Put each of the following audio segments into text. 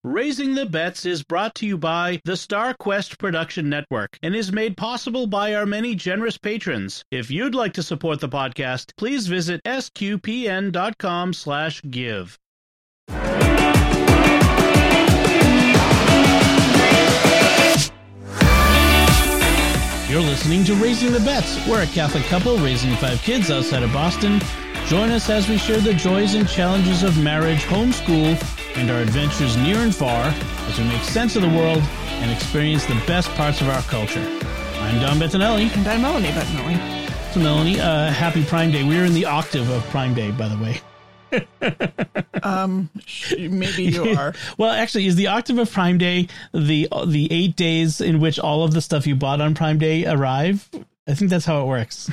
Raising the Bets is brought to you by the Star Quest Production Network and is made possible by our many generous patrons. If you'd like to support the podcast, please visit sqpn.com/give. You're listening to Raising the Bets. We're a Catholic couple raising 5 kids outside of Boston. Join us as we share the joys and challenges of marriage, homeschool, and our adventures near and far as we make sense of the world and experience the best parts of our culture. I'm Don Bettinelli. And I'm Melanie Bettinelli. So Melanie, happy Prime Day. We're in the octave of Prime Day, by the way. Maybe you are. Well, actually, is the octave of Prime Day the 8 days in which all of the stuff you bought on Prime Day arrive? I think that's how it works.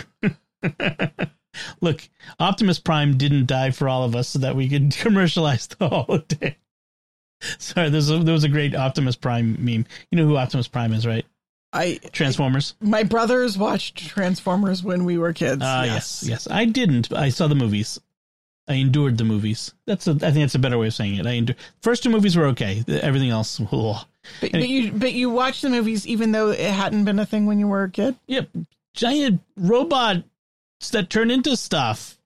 Look, Optimus Prime didn't die for all of us so that we could commercialize the holiday. Sorry, there was a great Optimus Prime meme. You know who Optimus Prime is, right? Transformers. My brothers watched Transformers when we were kids. Yes. I didn't. I saw the movies. I endured the movies. I think that's a better way of saying it. First 2 movies were okay. Everything else, ugh. But you watched the movies even though it hadn't been a thing when you were a kid? Yep. Giant robots that turn into stuff.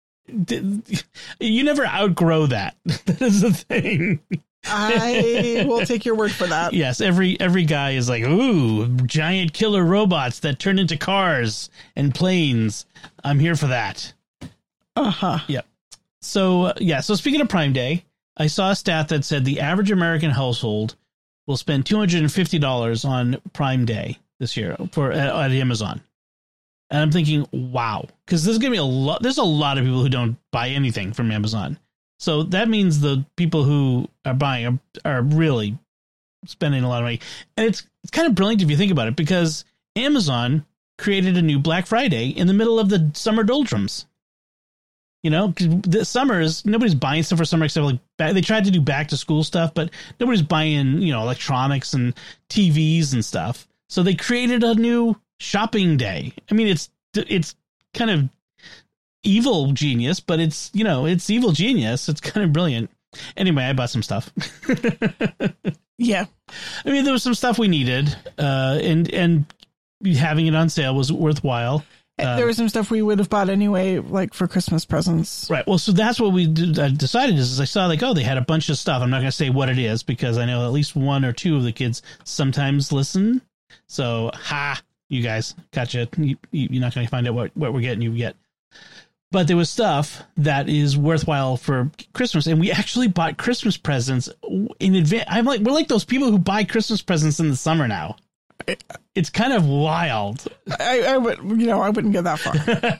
You never outgrow that. That is the thing. I will take your word for that. Yes, every guy is like, ooh, giant killer robots that turn into cars and planes. I'm here for that. Uh-huh. Yep. So speaking of Prime Day, I saw a stat that said the average American household will spend $250 on Prime Day this year at Amazon. And I'm thinking, wow, because there's going to be there's a lot of people who don't buy anything from Amazon. So that means the people who are buying are really spending a lot of money. And it's kind of brilliant if you think about it, because Amazon created a new Black Friday in the middle of the summer doldrums. You know, the summers, nobody's buying stuff for summer except they tried to do back to school stuff, but nobody's buying, electronics and TVs and stuff. So they created a new shopping day. I mean, it's kind of evil genius, but it's evil genius. It's kind of brilliant. Anyway, I bought some stuff. Yeah. I mean, there was some stuff we needed, and having it on sale was worthwhile. There was some stuff we would have bought anyway, like for Christmas presents. Right. Well, so that's what we decided is I saw they had a bunch of stuff. I'm not going to say what it is because I know at least 1 or 2 of the kids sometimes listen. So, you guys, gotcha. You're not going to find out what we're getting. You get. But there was stuff that is worthwhile for Christmas, and we actually bought Christmas presents in advance. We're like those people who buy Christmas presents in the summer now. It's kind of wild. I wouldn't go that far.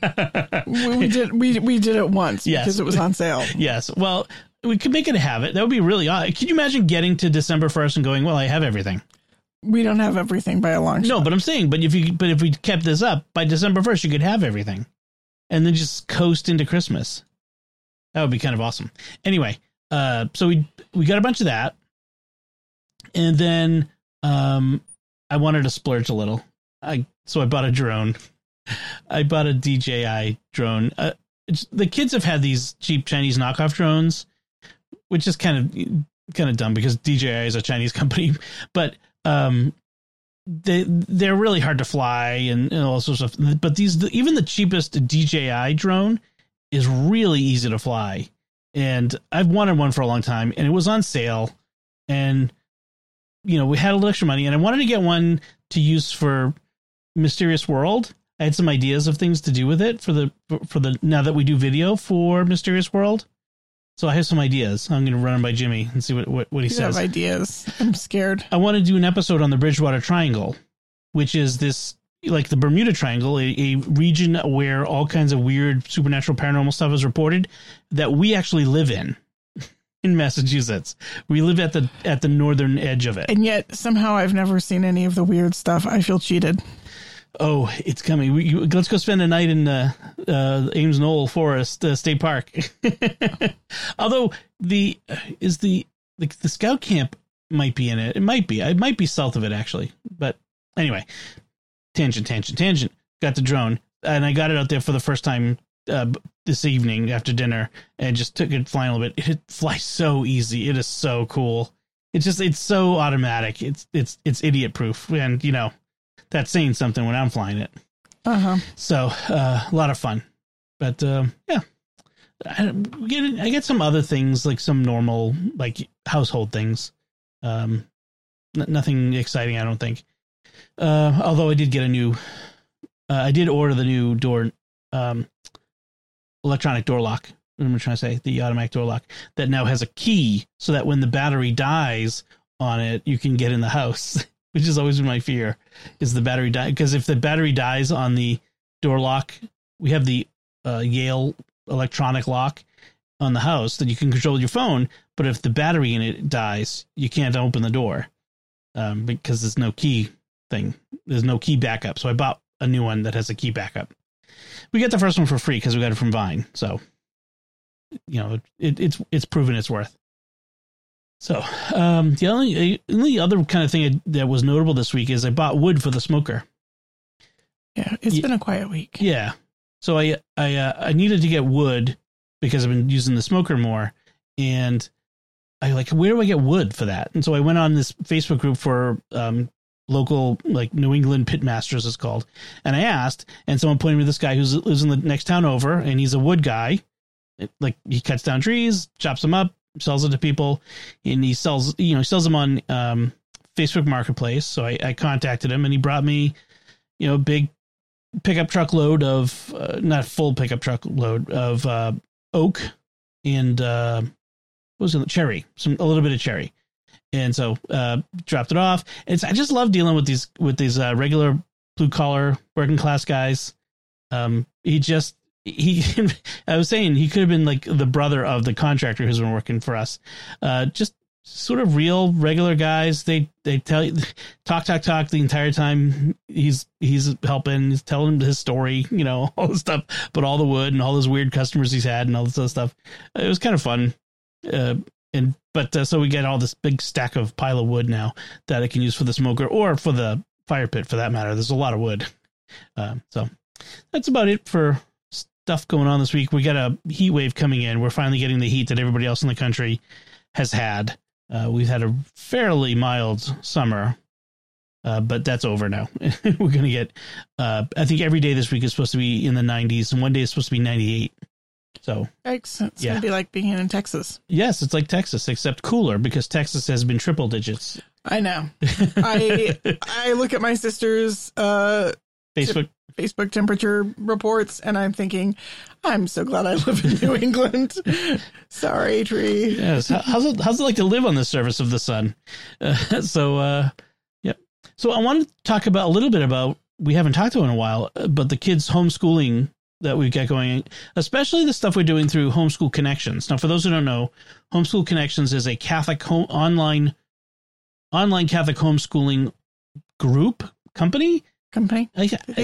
we did it once because it was on sale. Yes. Well, we could make it a habit. That would be really odd. Could you imagine getting to December 1st and going, well, I have everything? We don't have everything by a long shot. No, but I'm saying, if we kept this up by December 1st, you could have everything and then just coast into Christmas. That would be kind of awesome. Anyway, so we got a bunch of that. And then, I wanted to splurge a little. So I bought a drone. I bought a DJI drone. The kids have had these cheap Chinese knockoff drones, which is kind of dumb because DJI is a Chinese company, but they're really hard to fly and all sorts of stuff. But even the cheapest DJI drone is really easy to fly. And I've wanted one for a long time, and it was on sale, and we had a little extra money, and I wanted to get one to use for Mysterious World. I had some ideas of things to do with it for the now that we do video for Mysterious World. So I have some ideas. I'm going to run them by Jimmy and see what he says. You have ideas. I'm scared. I want to do an episode on the Bridgewater Triangle, which is this, like the Bermuda Triangle, a region where all kinds of weird supernatural paranormal stuff is reported that we actually live in Massachusetts. We live at the northern edge of it. And yet somehow I've never seen any of the weird stuff. I feel cheated. Oh, it's coming. Let's go spend a night in Ames Knoll Forest State Park. Although the scout camp might be in it. It might be south of it actually. But anyway, tangent. Got the drone, and I got it out there for the first time this evening after dinner, and just took it flying a little bit. It flies so easy. It is so cool. it's so automatic. It's idiot proof, and that's saying something when I'm flying it. So a lot of fun, but yeah, I get some other things, like some normal like household things. Nothing exciting, I don't think. Although I did get I did order the new door, electronic door lock. What am I trying to say? The automatic door lock that now has a key, so that when the battery dies on it, you can get in the house, which has always been my fear, is the battery die. Because if the battery dies on the door lock, we have the Yale electronic lock on the house that you can control with your phone. But if the battery in it dies, you can't open the door because there's no key thing. There's no key backup. So I bought a new one that has a key backup. We got the first one for free because we got it from Vine. So, it's proven its worth. So the only other kind of thing that was notable this week is I bought wood for the smoker. Yeah, it's been a quiet week. Yeah. So I needed to get wood because I've been using the smoker more, and I where do I get wood for that? And so I went on this Facebook group for local, like New England Pitmasters it's called, and I asked, and someone pointed me to this guy who lives in the next town over, and he's a wood guy. He cuts down trees, chops them up, sells it to people, and he sells them on Facebook Marketplace. So I contacted him, and he brought me big pickup truck load of not full pickup truck load of oak and what was it, cherry, a little bit of cherry. And so dropped it off. I just love dealing with these regular blue collar working class guys. I was saying he could have been like the brother of the contractor who's been working for us. Just sort of real regular guys. They tell you talk the entire time. He's helping, he's telling his story, all this stuff, but all the wood and all those weird customers he's had and all this other stuff. It was kind of fun. So we get all this big stack of pile of wood now that I can use for the smoker or for the fire pit for that matter. There's a lot of wood. So that's about it for stuff going on this week. We got a heat wave coming in. We're finally getting the heat that everybody else in the country has had. We've had a fairly mild summer, but that's over now. We're going to get, I think every day this week is supposed to be in the 90s, and one day it's supposed to be 98. So it's going to be like being in Texas. Yes, it's like Texas, except cooler because Texas has been triple digits. I know. I look at my sister's Facebook temperature reports, and I'm thinking, I'm so glad I live in New England. Sorry, Tree. Yes. How's it like to live on the surface of the sun? So I wanted to talk a little bit about, we haven't talked about in a while, but the kids' homeschooling that we've got going, especially the stuff we're doing through Homeschool Connections. Now, for those who don't know, Homeschool Connections is a Catholic online Catholic homeschooling company. They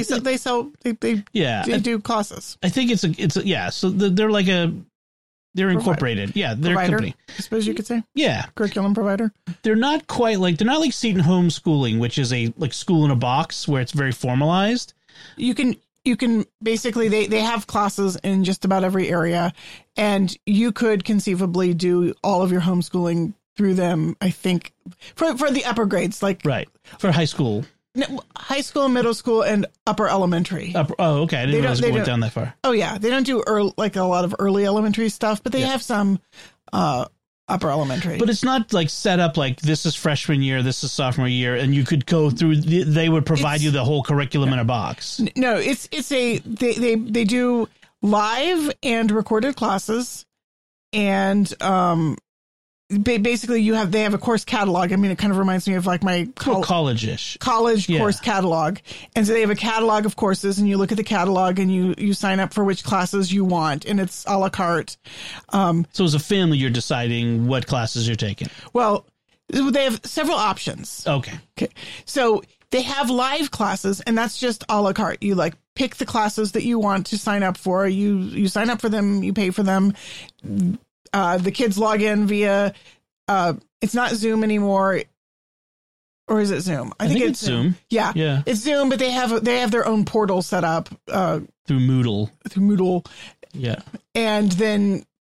do classes. I think so they're incorporated. Yeah, they're provider, a company, I suppose you could say. Yeah, curriculum provider. They're not like Seton Homeschooling, which is a like school in a box where it's very formalized. You can basically, they have classes in just about every area, and you could conceivably do all of your homeschooling through them. I think for the upper grades, right, for high school, middle school, and upper elementary. Okay, I didn't realize it went down that far. Oh yeah, they don't do a lot of early elementary stuff, but they have some upper elementary. But it's not like set up like this is freshman year, this is sophomore year, and you could go through. They would provide you the whole curriculum in a box. No, they do live and recorded classes, and basically they have a course catalog. I mean, it kind of reminds me of like my college course catalog. And so they have a catalog of courses, and you look at the catalog and you sign up for which classes you want, and it's a la carte. So as a family, you're deciding what classes you're taking. Well, they have several options. Okay. So they have live classes, and that's just a la carte. You pick the classes that you want to sign up for. You sign up for them, you pay for them. The kids log in via, it's not Zoom anymore, or is it Zoom? I think it's Zoom. Yeah, it's Zoom, but they have their own portal set up through Moodle. Through Moodle. Yeah, and then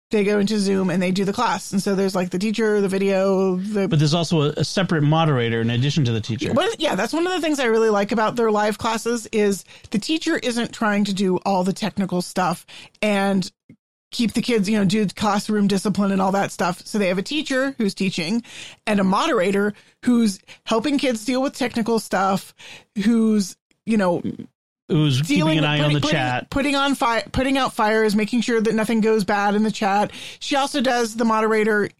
they go into Zoom and they do the class. And so there's like the teacher, the video, but there's also a separate moderator in addition to the teacher. But yeah, that's one of the things I really like about their live classes is the teacher isn't trying to do all the technical stuff and keep the kids, do classroom discipline and all that stuff. So they have a teacher who's teaching and a moderator who's helping kids deal with technical stuff, who's keeping an eye on the chat, putting out fires, making sure that nothing goes bad in the chat. She also does, the moderator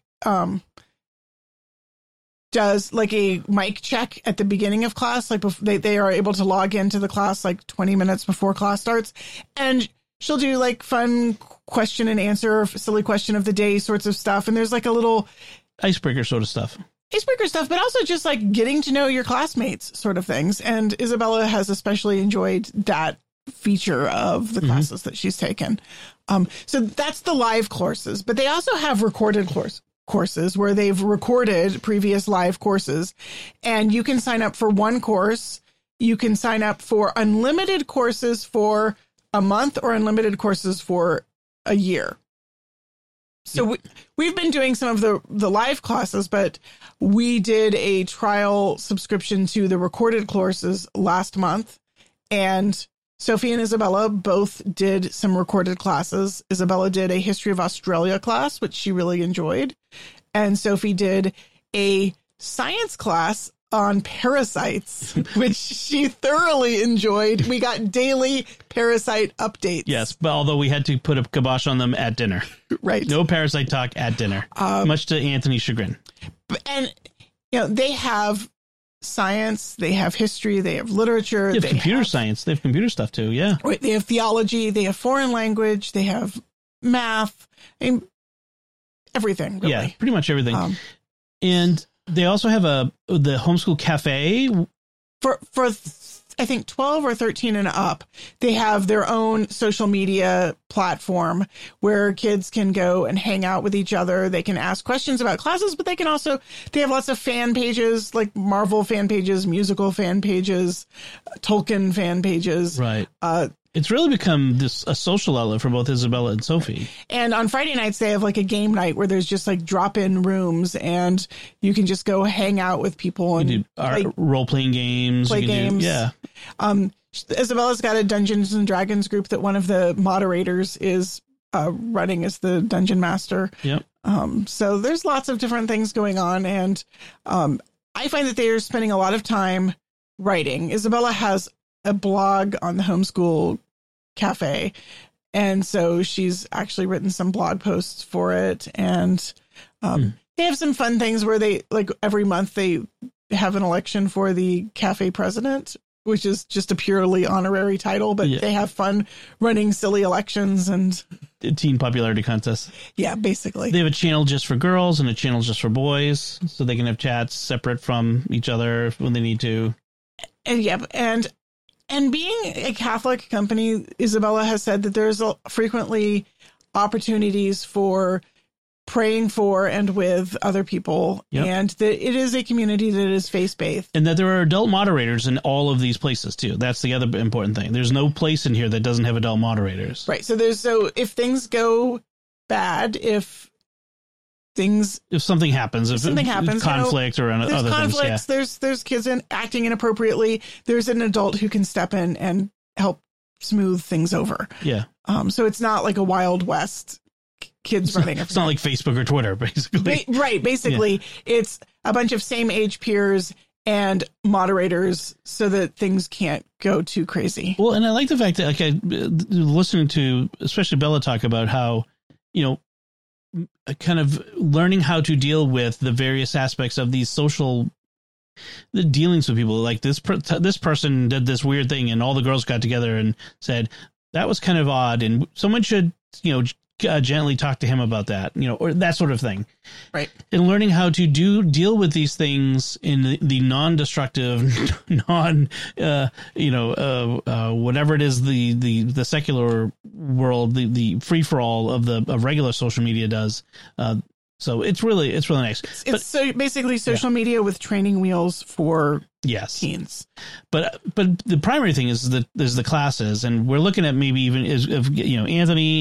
does like a mic check at the beginning of class. Like they are able to log into the class like 20 minutes before class starts. And she'll do like fun question and answer, silly question of the day sorts of stuff. And there's like a little icebreaker sort of stuff. But also just like getting to know your classmates sort of things. And Isabella has especially enjoyed that feature of the classes that she's taken. So that's the live courses, but they also have recorded courses where they've recorded previous live courses, and you can sign up for one course. You can sign up for unlimited courses for a month or unlimited courses for a year. So we've been doing some of the live classes, but we did a trial subscription to the recorded courses last month. And Sophie and Isabella both did some recorded classes. Isabella did a History of Australia class, which she really enjoyed. And Sophie did a science class on parasites, which she thoroughly enjoyed. We got daily parasite updates. Yes, but although we had to put a kibosh on them at dinner. Right. No parasite talk at dinner, much to Anthony's chagrin. And, they have science, they have history, they have literature. They have computer science. They have computer stuff, too. Yeah. Right. They have theology. They have foreign language. They have math. Everything, really. Yeah, pretty much everything. And they also have the homeschool cafe for I think 12 or 13 and up. They have their own social media platform where kids can go and hang out with each other. They can ask questions about classes, but they have lots of fan pages, like Marvel fan pages, musical fan pages, Tolkien fan pages. Right. It's really become a social outlet for both Isabella and Sophie. And on Friday nights, they have like a game night where there's just like drop-in rooms and you can just go hang out with people and do role-playing games. Play games. Yeah. Isabella's got a Dungeons and Dragons group that one of the moderators is running as the dungeon master. Yep. So there's lots of different things going on. And I find that they are spending a lot of time writing. Isabella has a blog on the Homeschool Cafe. And so she's actually written some blog posts for it. And they have some fun things where they, like, every month they have an election for the cafe president, which is just a purely honorary title, but they have fun running silly elections and teen popularity contests. Yeah, basically. They have a channel just for girls and a channel just for boys, so they can have chats separate from each other when they need to. And being a Catholic company, Isabella has said that there's frequently opportunities for praying for and with other people, and that it is a community that is faith-based. And that there are adult moderators in all of these places, too. That's the other important thing. There's no place in here that doesn't have adult moderators. Right. So if things go bad, if something happens, conflict or other things. There's kids acting inappropriately. There's an adult who can step in and help smooth things over. Yeah. So it's not like a Wild West kids running. It's not like Facebook or Twitter, basically. Right. Basically, it's a bunch of same age peers and moderators so that things can't go too crazy. Well, and I like the fact that, listening to especially Bella talk about how, kind of learning how to deal with the various aspects of these the dealings with people. Like this person did this weird thing and all the girls got together and said that was kind of odd and someone should, gently talk to him about that, or that sort of thing. Right. And learning how to deal with these things in the non-destructive, whatever it is, the secular world, the free for all of regular social media does. So it's really nice. It's so basically social media with training wheels for teens. But the primary thing is the classes, and we're looking at maybe even Anthony and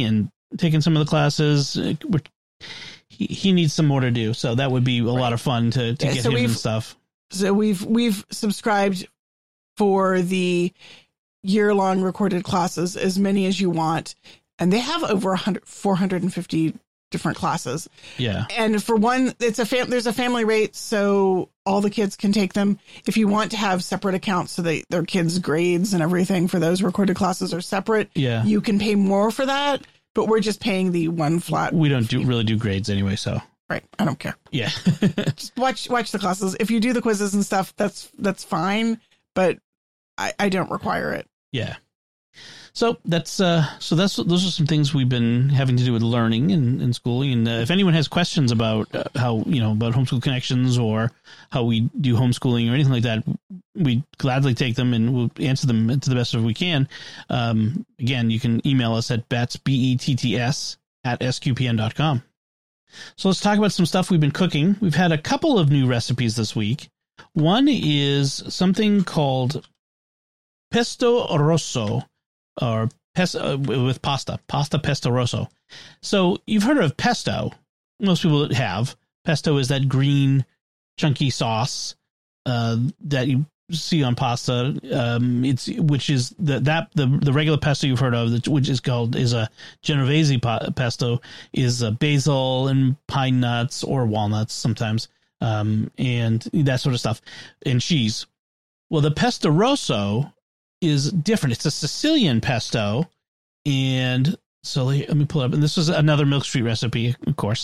taken some of the classes. He needs some more to do, so that would be a lot of fun to get him and stuff. So we've subscribed for the year-long recorded classes, as many as you want, and they have over 450 different classes. Yeah. And for one, there's a family rate, so all the kids can take them. If you want to have separate accounts so that their kids' grades and everything for those recorded classes are separate, you can pay more for that, but we're just paying the one flat. We don't really do grades anyway, so. Right. I don't care. Yeah. Just watch the classes. If you do the quizzes and stuff, that's fine, but I don't require it. Yeah. So those are some things we've been having to do with learning and schooling. And if anyone has questions about how, about Homeschool Connections or how we do homeschooling or anything like that, we gladly take them and we'll answer them to the best of we can. Again, you can email us at betts@sqpn.com. So let's talk about some stuff we've been cooking. We've had a couple of new recipes this week. One is something called pesto rosso, or with pasta pesto rosso. So you've heard of pesto. Most people have. Pesto is that green chunky sauce that you see on pasta. Which is the regular pesto you've heard of, which is a Genovese pesto, is basil and pine nuts or walnuts sometimes, and that sort of stuff, and cheese. Well, the pesto rosso is different. It's a Sicilian pesto, and so let me pull it up. And this was another Milk Street recipe, of course.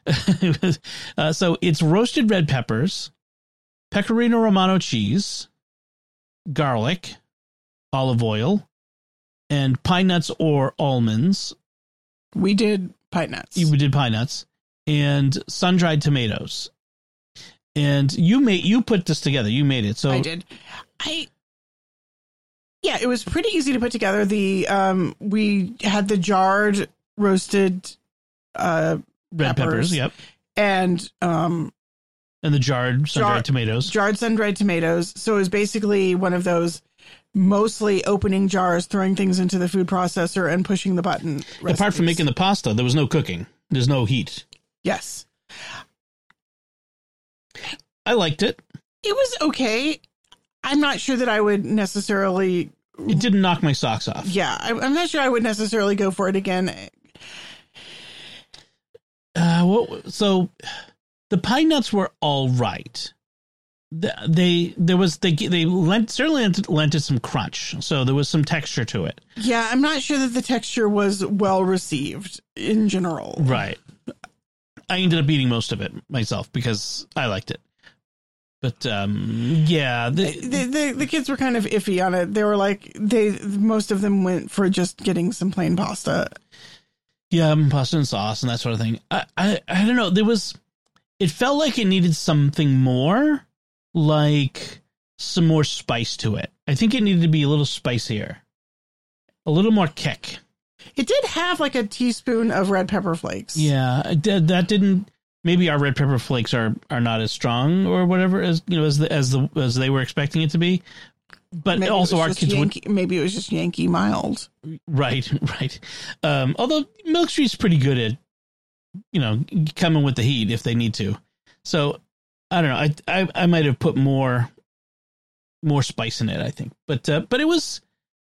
So it's roasted red peppers, Pecorino Romano cheese, garlic, olive oil, and pine nuts or almonds. We did pine nuts. We did pine nuts and sun-dried tomatoes. And you put this together. You made it. So I did. Yeah, it was pretty easy to put together. We had the jarred roasted red peppers, yep, and the jarred sun-dried tomatoes. Jarred sun-dried tomatoes. So it was basically one of those mostly opening jars, throwing things into the food processor, and pushing the button recipes. Apart from making the pasta, there was no cooking. There's no heat. Yes, I liked it. It was okay. I'm not sure that I would necessarily... It didn't knock my socks off. Yeah, I'm not sure I would necessarily go for it again. So the pine nuts were all right. They certainly lent it some crunch, so there was some texture to it. Yeah, I'm not sure that the texture was well received in general. Right. I ended up eating most of it myself because I liked it. But yeah, the kids were kind of iffy on it. They were like, most of them went for just getting some plain pasta. Yeah, pasta and sauce and that sort of thing. I don't know. It felt like it needed something more, like some more spice to it. I think it needed to be a little spicier, a little more kick. It did have like a teaspoon of red pepper flakes. Yeah, that didn't. Maybe our red pepper flakes are not as strong or whatever as they were expecting it to be. But maybe also our kids maybe it was just Yankee mild. Right. Although Milk Street's pretty good at coming with the heat if they need to. So I don't know. I might have put more spice in it, I think. But it was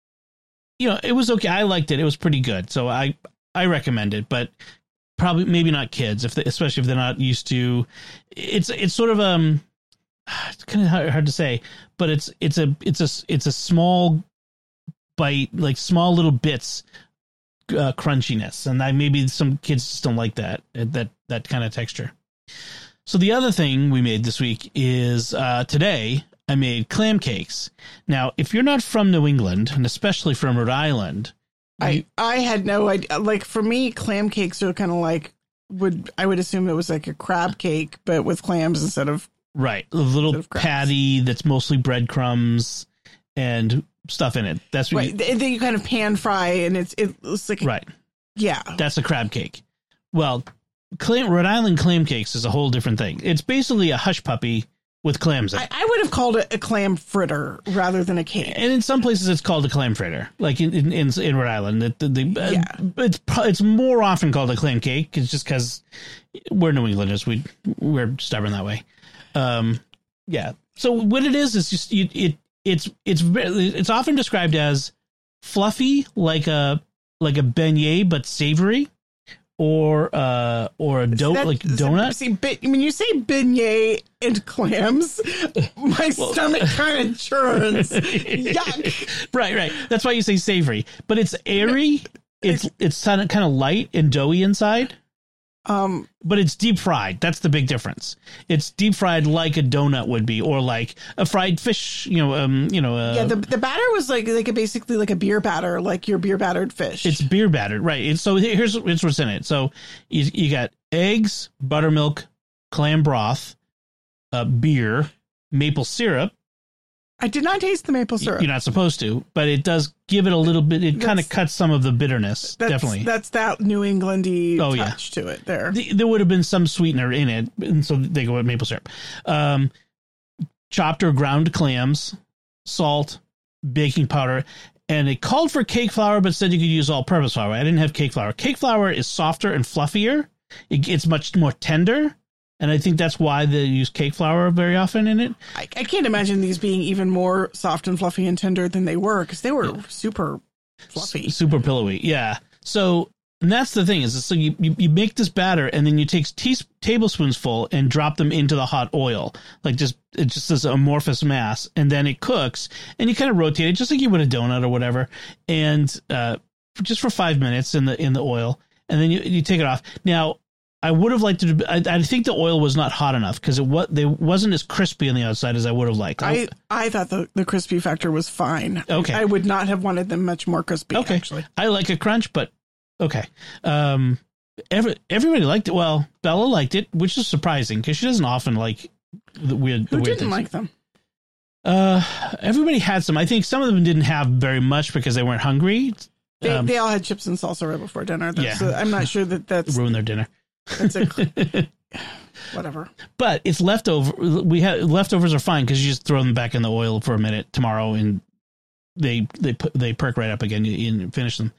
it was okay. I liked it. It was pretty good. So I recommend it, but probably maybe not kids, especially if they're not used to. It's sort of it's kind of hard to say, but it's a small bite, like small little bits, crunchiness, and maybe some kids just don't like that kind of texture. So the other thing we made this week is today I made clam cakes. Now, if you're not from New England, and especially from Rhode Island. I had no idea. Like for me, clam cakes are kind of like I would assume it was like a crab cake, but with clams instead of right. A little patty that's mostly breadcrumbs and stuff in it. That's what right. Then you kind of pan fry, and it's like right. Yeah, that's a crab cake. Well, Rhode Island clam cakes is a whole different thing. It's basically a hush puppy with clams in it. I would have called it a clam fritter rather than a cake. And in some places, it's called a clam fritter, like in Rhode Island. It's more often called a clam cake. It's just because we're New Englanders. We're stubborn that way. Yeah. So what it is just it's often described as fluffy, like a beignet but savory, or a donut. See, when you say beignet and clams, my stomach kind of churns. Yuck. Right. That's why you say savory, but it's airy. It's kind of light and doughy inside. But it's deep fried. That's the big difference. It's deep fried like a donut would be, or like a fried fish. The batter was like basically like a beer batter, like your beer battered fish. It's beer battered, right? So here's what's in it. So you got eggs, buttermilk, clam broth, beer, maple syrup. I did not taste the maple syrup. You're not supposed to, but it does give it a little bit. It kind of cuts some of the bitterness. Definitely. That's that New Englandy touch to it there. There would have been some sweetener in it, and so they go with maple syrup. Chopped or ground clams, salt, baking powder, and it called for cake flour, but said you could use all-purpose flour. I didn't have cake flour. Cake flour is softer and fluffier. It's much more tender. And I think that's why they use cake flour very often in it. I can't imagine these being even more soft and fluffy and tender than they were, because they were super fluffy. Super pillowy, yeah. So, and that's the thing is, so you make this batter, and then you take tablespoons full and drop them into the hot oil. Like it's just this amorphous mass, and then it cooks, and you kind of rotate it just like you would a donut or whatever, and just for 5 minutes in the oil, and then you take it off. Now, I would have liked to. I think the oil was not hot enough because they wasn't as crispy on the outside as I would have liked. I thought the crispy factor was fine. Okay, I would not have wanted them much more crispy. Okay, actually, I like a crunch, but okay. Everybody liked it. Well, Bella liked it, which is surprising because she doesn't often like the weird. Who didn't things. like them? Everybody had some. I think some of them didn't have very much because they weren't hungry. They all had chips and salsa right before dinner. I'm not sure that's ruined their dinner. That's whatever. But it's leftover. Leftovers are fine because you just throw them back in the oil for a minute tomorrow, and they perk right up again and finish them.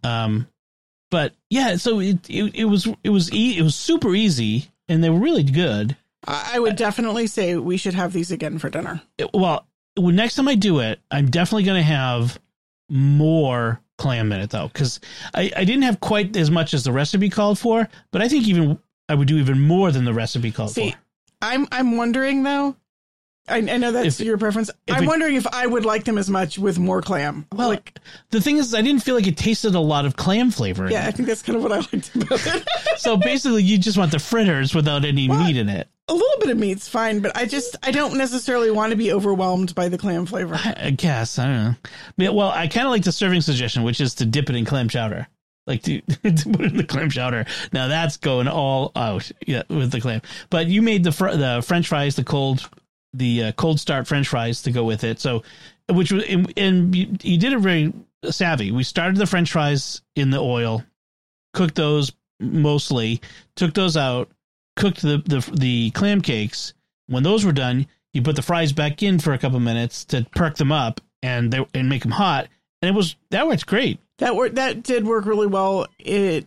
But yeah, so it was super easy, and they were really good. I would definitely say we should have these again for dinner. Well, next time I do it, I'm definitely going to have more clam in it though, because I didn't have quite as much as the recipe called for, but I think I would do even more than the recipe called for. I'm wondering though. I know that's your preference. I'm wondering if I would like them as much with more clam. Well, the thing is, I didn't feel like it tasted a lot of clam flavor. Yeah, I think that's kind of what I liked about it. So basically, you just want the fritters without any meat in it. A little bit of meat's fine, but I don't necessarily want to be overwhelmed by the clam flavor. I guess. I don't know. Well, I kind of like the serving suggestion, which is to dip it in clam chowder. Like to put it in the clam chowder. Now that's going all out, with the clam. But you made the French fries, the cold start French fries to go with it. So, which was, and you did it very savvy. We started the French fries in the oil, cooked those mostly, took those out, cooked the clam cakes. When those were done, you put the fries back in for a couple minutes to perk them up and make them hot. And that worked great. That did work really well. It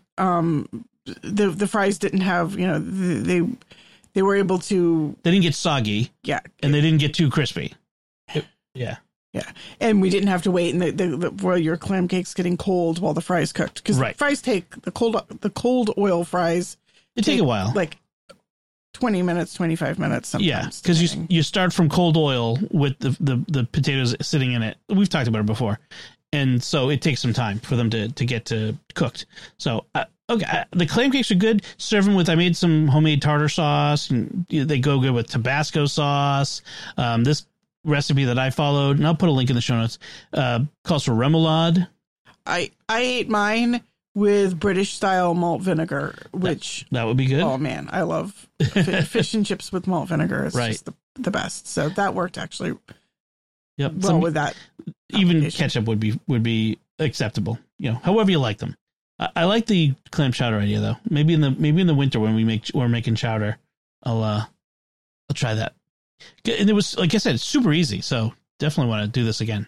the fries didn't have, they were able to. They didn't get soggy. Yeah, and they didn't get too crispy. Yeah. And we didn't have to wait while your clam cake's getting cold while the fries cooked, because fries take the cold oil fries. They take a while, like 20 minutes, 25 minutes sometimes. Yeah, because you start from cold oil with the potatoes sitting in it. We've talked about it before. And so it takes some time for them to get to cooked. So, the clam cakes are good. Serve them with, I made some homemade tartar sauce, and they go good with Tabasco sauce. This recipe that I followed, and I'll put a link in the show notes, calls for remoulade. I ate mine with British style malt vinegar, which that would be good. Oh man, I love fish and chips with malt vinegar. It's just the best. So that worked actually. Yep. Well, with that, even ketchup would be acceptable. However you like them. I like the clam chowder idea though. Maybe in the winter when we're making chowder, I'll try that. And it was, like I said, super easy. So definitely want to do this again.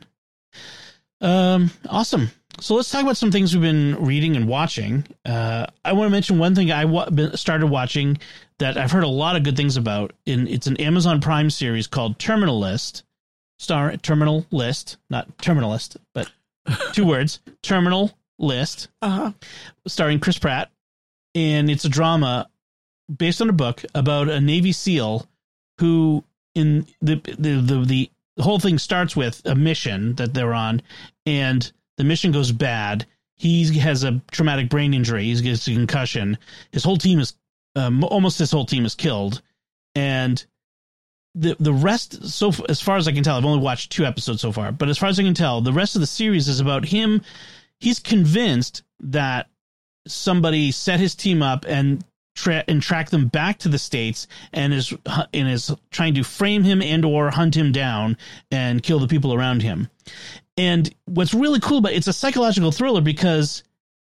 Awesome. So let's talk about some things we've been reading and watching. I want to mention one thing I started watching that I've heard a lot of good things about. It's an Amazon Prime series called Terminal List. Terminal List, not Terminalist, but 2 words. Terminal List. Starring Chris Pratt, and it's a drama based on a book about a Navy SEAL who, in the whole thing starts with a mission that they're on, and the mission goes bad. He has a traumatic brain injury. He gets a concussion. His whole team is almost his whole team is killed, and the rest. So as far as I can tell, I've only watched 2 episodes so far, but as far as I can tell, the rest of the series is about him. He's convinced that somebody set his team up and track them back to the States and is trying to frame him and or hunt him down and kill the people around him. And what's really cool about it's a psychological thriller because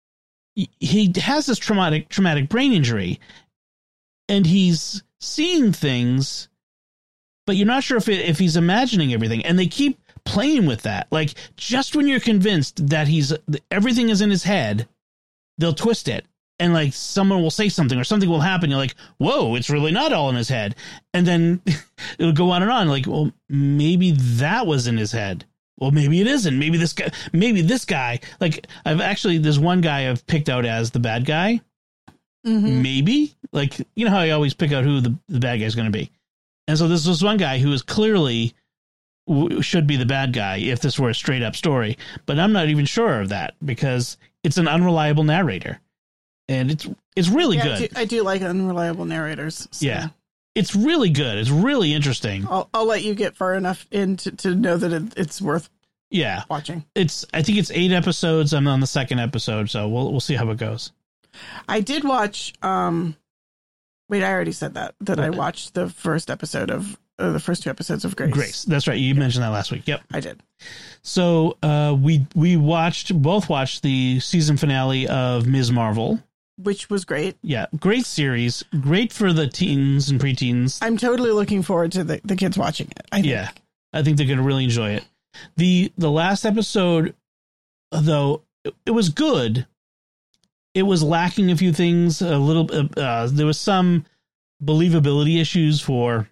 he has this traumatic brain injury and he's seeing things, but you're not sure if he's imagining everything. And they keep playing with that. Like, just when you're convinced that everything is in his head, they'll twist it. And like someone will say something or something will happen. You're like, whoa, it's really not all in his head. And then it'll go on and on. Like, well, maybe that was in his head. Well, maybe it isn't. Maybe this guy, like there's one guy I've picked out as the bad guy. Mm-hmm. Maybe, like, you know how I always pick out who the bad guy is going to be. And so there's this one guy who is clearly should be the bad guy if this were a straight up story. But I'm not even sure of that because it's an unreliable narrator. And it's really good. I do like unreliable narrators. So. Yeah, it's really good. It's really interesting. I'll let you get far enough in to know that it's worth watching. I think it's 8 episodes. I'm on the 2nd episode, so we'll see how it goes. I did watch. Wait, I already said that I watched the first episode of the first 2 episodes of Grace. That's right. You mentioned that last week. Yep, I did. So we both watched the season finale of Ms. Marvel. Which was great. Yeah, great series. Great for the teens and preteens. I'm totally looking forward to the kids watching it. I think they're going to really enjoy it. The last episode, though, it was good. It was lacking a few things. A little. There was some believability issues for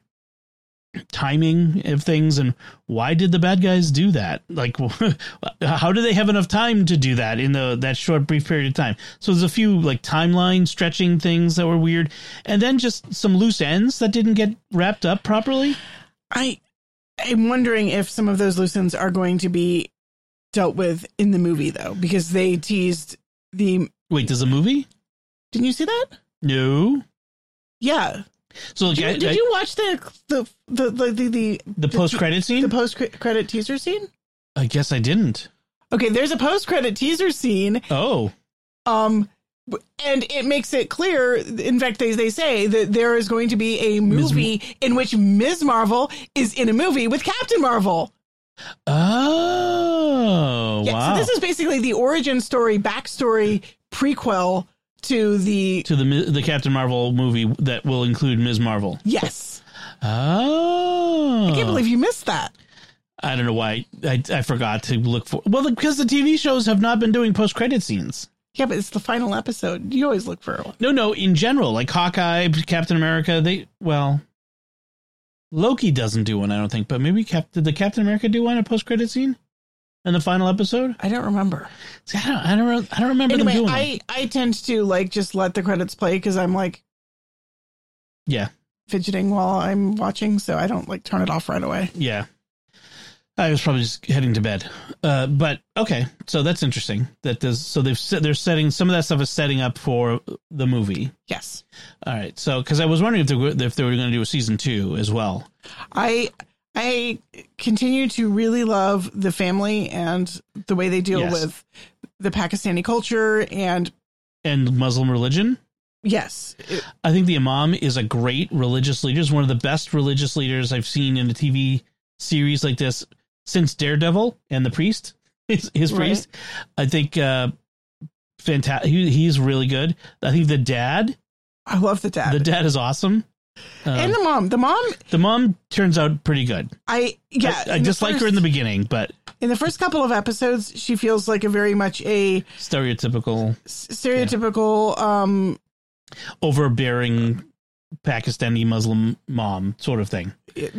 timing of things, and why did the bad guys do that? Like, how do they have enough time to do that in that short brief period of time? So there's a few like timeline stretching things that were weird, and then just some loose ends that didn't get wrapped up properly. I'm wondering if some of those loose ends are going to be dealt with in the movie, though, because they teased the. Wait, there's a movie? Didn't you see that? No. Yeah. So did you watch the post credit scene? The post credit teaser scene? I guess I didn't. Okay, there's a post credit teaser scene. Oh. And it makes it clear. In fact, they say that there is going to be a movie in which Ms. Marvel is in a movie with Captain Marvel. Oh, yeah, wow. So this is basically the origin story, backstory, prequel to the Captain Marvel movie that will include Ms. Marvel. Yes. Oh. I can't believe you missed that. I don't know why. I forgot to look for. Well, because the TV shows have not been doing post-credit scenes. Yeah, but it's the final episode. You always look for one. No, in general, like Hawkeye, Captain America, Loki doesn't do one, I don't think, but maybe did the Captain America do one, a post-credit scene in the final episode? I don't remember. See, I don't remember them doing one. I tend to like just let the credits play because I'm like, fidgeting while I'm watching, so I don't like turn it off right away. Yeah. I was probably just heading to bed. But okay, so that's interesting. They're setting some of that stuff is setting up for the movie. Yes. All right. So because I was wondering if they were going to do a season 2 as well. I continue to really love the family and the way they deal with the Pakistani culture and Muslim religion. Yes. I think the Imam is a great religious leader. He's one of the best religious leaders I've seen in a TV series like this since Daredevil and the priest, his priest. I think fantastic. He's really good. I think the dad. I love the dad. The dad is awesome. And the mom turns out pretty good. I dislike her in the beginning, but in the first couple of episodes, she feels like a very much a stereotypical, overbearing Pakistani Muslim mom sort of thing.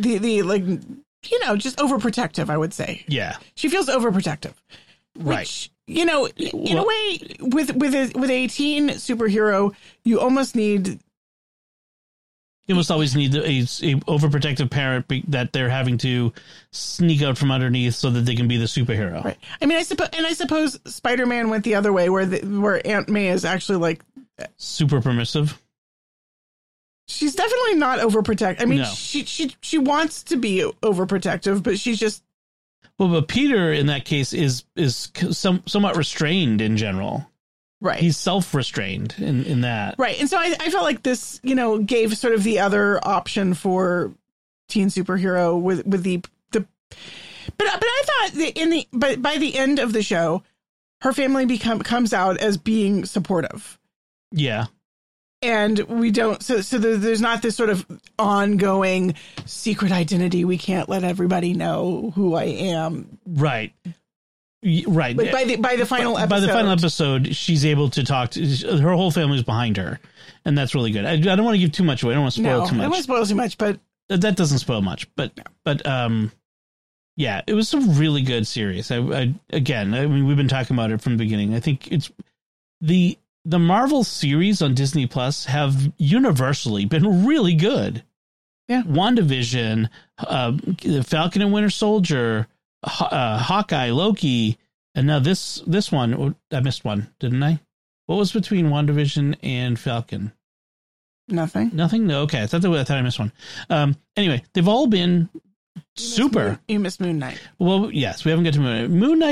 Just overprotective, I would say. Yeah. She feels overprotective. Which, in a way, with a teen superhero, you almost need... You almost always need a overprotective parent that they're having to sneak out from underneath so that they can be the superhero. Right. I mean, I suppose Spider-Man went the other way, where Aunt May is actually like super permissive. She's definitely not overprotective. I mean, no. she wants to be overprotective, but she's just... Well, but Peter in that case is somewhat restrained in general. Right. He's self-restrained in that. Right. And so I felt like this, gave sort of the other option for teen superhero with the but I thought but by the end of the show, her family comes out as being supportive. Yeah. And we don't, so there's not this sort of ongoing secret identity. We can't let everybody know who I am. Right. Right. But by the final episode, she's able to talk to her whole family's behind her. And that's really good. I don't want to give too much away. I don't want to spoil too much. I don't want to spoil too much, but that doesn't spoil much. But yeah, it was a really good series. We've been talking about it from the beginning. I think it's the Marvel series on Disney Plus have universally been really good. Yeah. WandaVision, Falcon and Winter Soldier, Hawkeye, Loki, and now this one. I missed one, didn't I? What was between WandaVision and Falcon? Nothing. No, okay. I thought I missed one. Anyway, they've all been super. You missed Moon Knight. Well, yes, we haven't got to Moon Knight.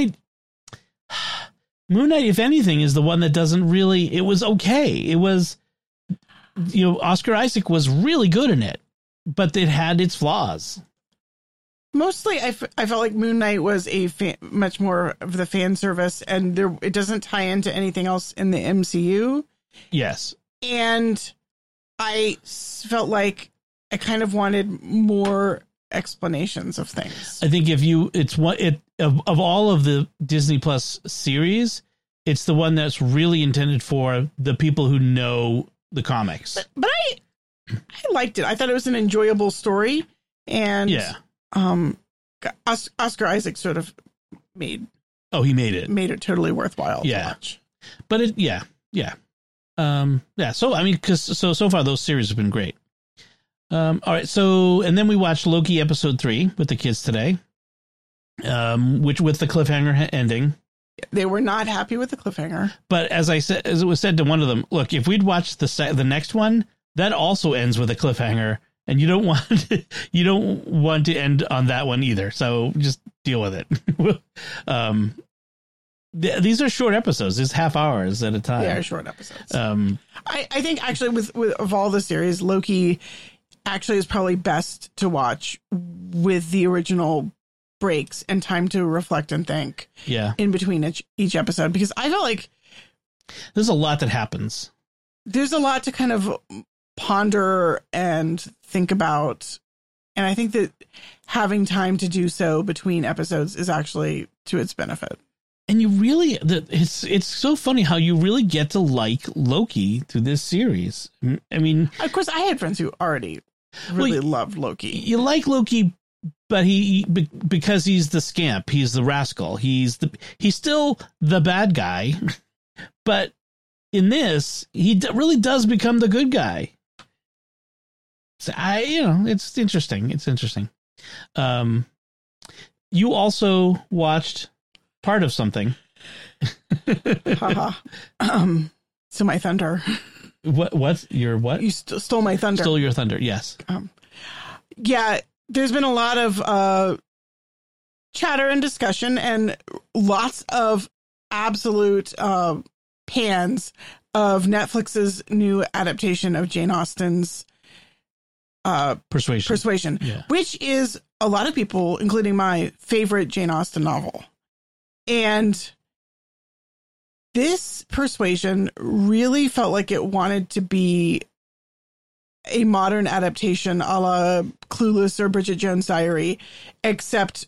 Moon Knight, if anything, is the one that doesn't really. It was okay. It was, Oscar Isaac was really good in it, but it had its flaws. Mostly, I felt like Moon Knight was much more of the fan service, and it doesn't tie into anything else in the MCU. Yes. And I felt like I kind of wanted more explanations of things. I think of all of the Disney Plus series, it's the one that's really intended for the people who know the comics. But I liked it. I thought it was an enjoyable story, and yeah. Oscar Isaac sort of made it totally worthwhile to watch. But yeah. So I mean, so far those series have been great. All right. So, and then we watched Loki episode 3 with the kids today, which with the cliffhanger ending. They were not happy with the cliffhanger. But as it was said to one of them, look, if we'd watched the next one, that also ends with a cliffhanger. And you don't want to end on that one either. So just deal with it. These are short episodes. It's half hours at a time. They are short episodes. I think actually with of all the series, Loki actually is probably best to watch with the original breaks and time to reflect and think. Yeah. In between each episode, because I felt like there's a lot that happens. There's a lot to kind of ponder and think about, and I think that having time to do so between episodes is actually to its benefit. And you really, it's so funny how you really get to like Loki through this series. I mean, of course, I had friends who already really loved Loki. You like Loki, but because he's the scamp, he's the rascal, he's still the bad guy, but in this, he really does become the good guy. So it's interesting. It's interesting. You also watched part of something. So my thunder. What's your what? You stole my thunder. Stole your thunder. Yes. Yeah. There's been a lot of chatter and discussion, and lots of absolute pans of Netflix's new adaptation of Jane Austen's Persuasion, yeah. Which is a lot of people, including my favorite Jane Austen novel. And this Persuasion really felt like it wanted to be a modern adaptation a la Clueless or Bridget Jones' Diary, except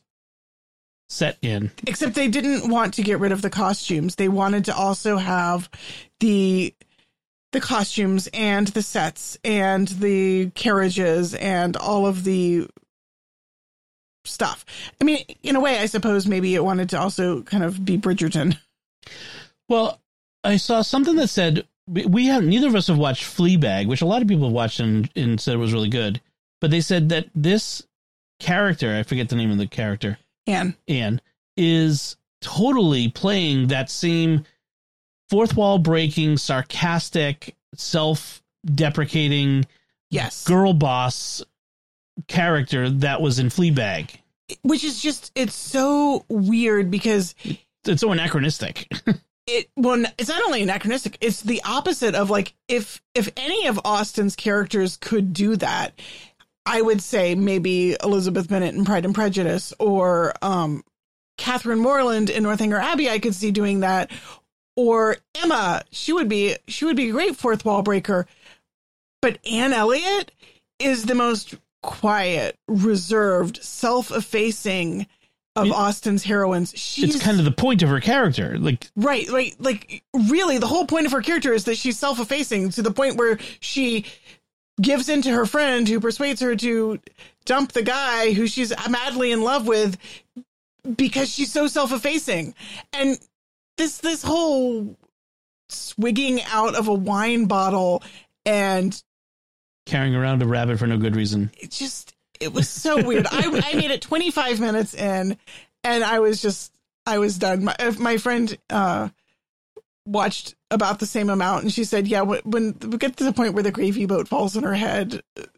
they didn't want to get rid of the costumes. They wanted to also have the costumes and the sets and the carriages and all of the stuff. I mean, in a way, I suppose maybe it wanted to also kind of be Bridgerton. Well, I saw something that said neither of us have watched Fleabag, which a lot of people have watched and said it was really good. But they said that this character, I forget the name of the character, Anne, is totally playing that same fourth wall breaking, sarcastic, self-deprecating, girl boss character that was in Fleabag. Which is just, it's so weird because it's so anachronistic. It's not only anachronistic, it's the opposite of like, if any of Austen's characters could do that, I would say maybe Elizabeth Bennet in Pride and Prejudice, or Catherine Morland in Northanger Abbey, I could see doing that. Or Emma, she would be a great fourth wall breaker. But Anne Elliot is the most quiet, reserved, self-effacing of Austen's heroines. It's kind of the point of her character. Right. Like, really, the whole point of her character is that she's self-effacing to the point where she gives in to her friend who persuades her to dump the guy who she's madly in love with because she's so self-effacing. And this whole swigging out of a wine bottle and carrying around a rabbit for no good reason. It was so weird. I made it 25 minutes in and I was done. My friend watched about the same amount and she said, yeah, when we get to the point where the gravy boat falls on her head,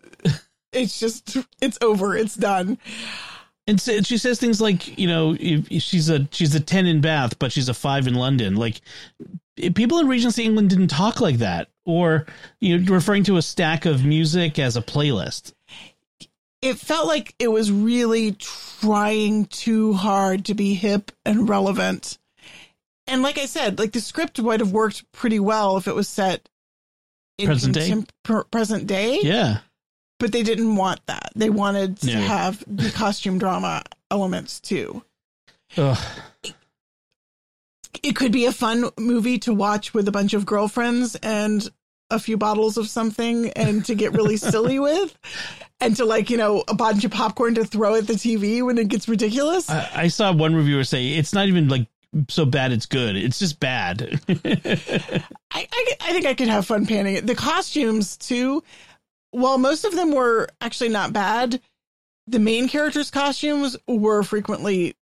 it's over. It's done. And she says things like, you know, if she's a 10 in Bath, but she's a 5 in London. Like, people in Regency England didn't talk like that, or, you know, referring to a stack of music as a playlist. It felt like it was really trying too hard to be hip and relevant. And like I said, like the script would have worked pretty well if it was set in present day. Yeah. But they didn't want that. They wanted to have the costume drama elements too. Ugh. It could be a fun movie to watch with a bunch of girlfriends and a few bottles of something and to get really silly with, and to, like, you know, a bunch of popcorn to throw at the TV when it gets ridiculous. I saw one reviewer say it's not even like so bad it's good. It's just bad. I think I could have fun panning it. The costumes too, while most of them were actually not bad, the main character's costumes were frequently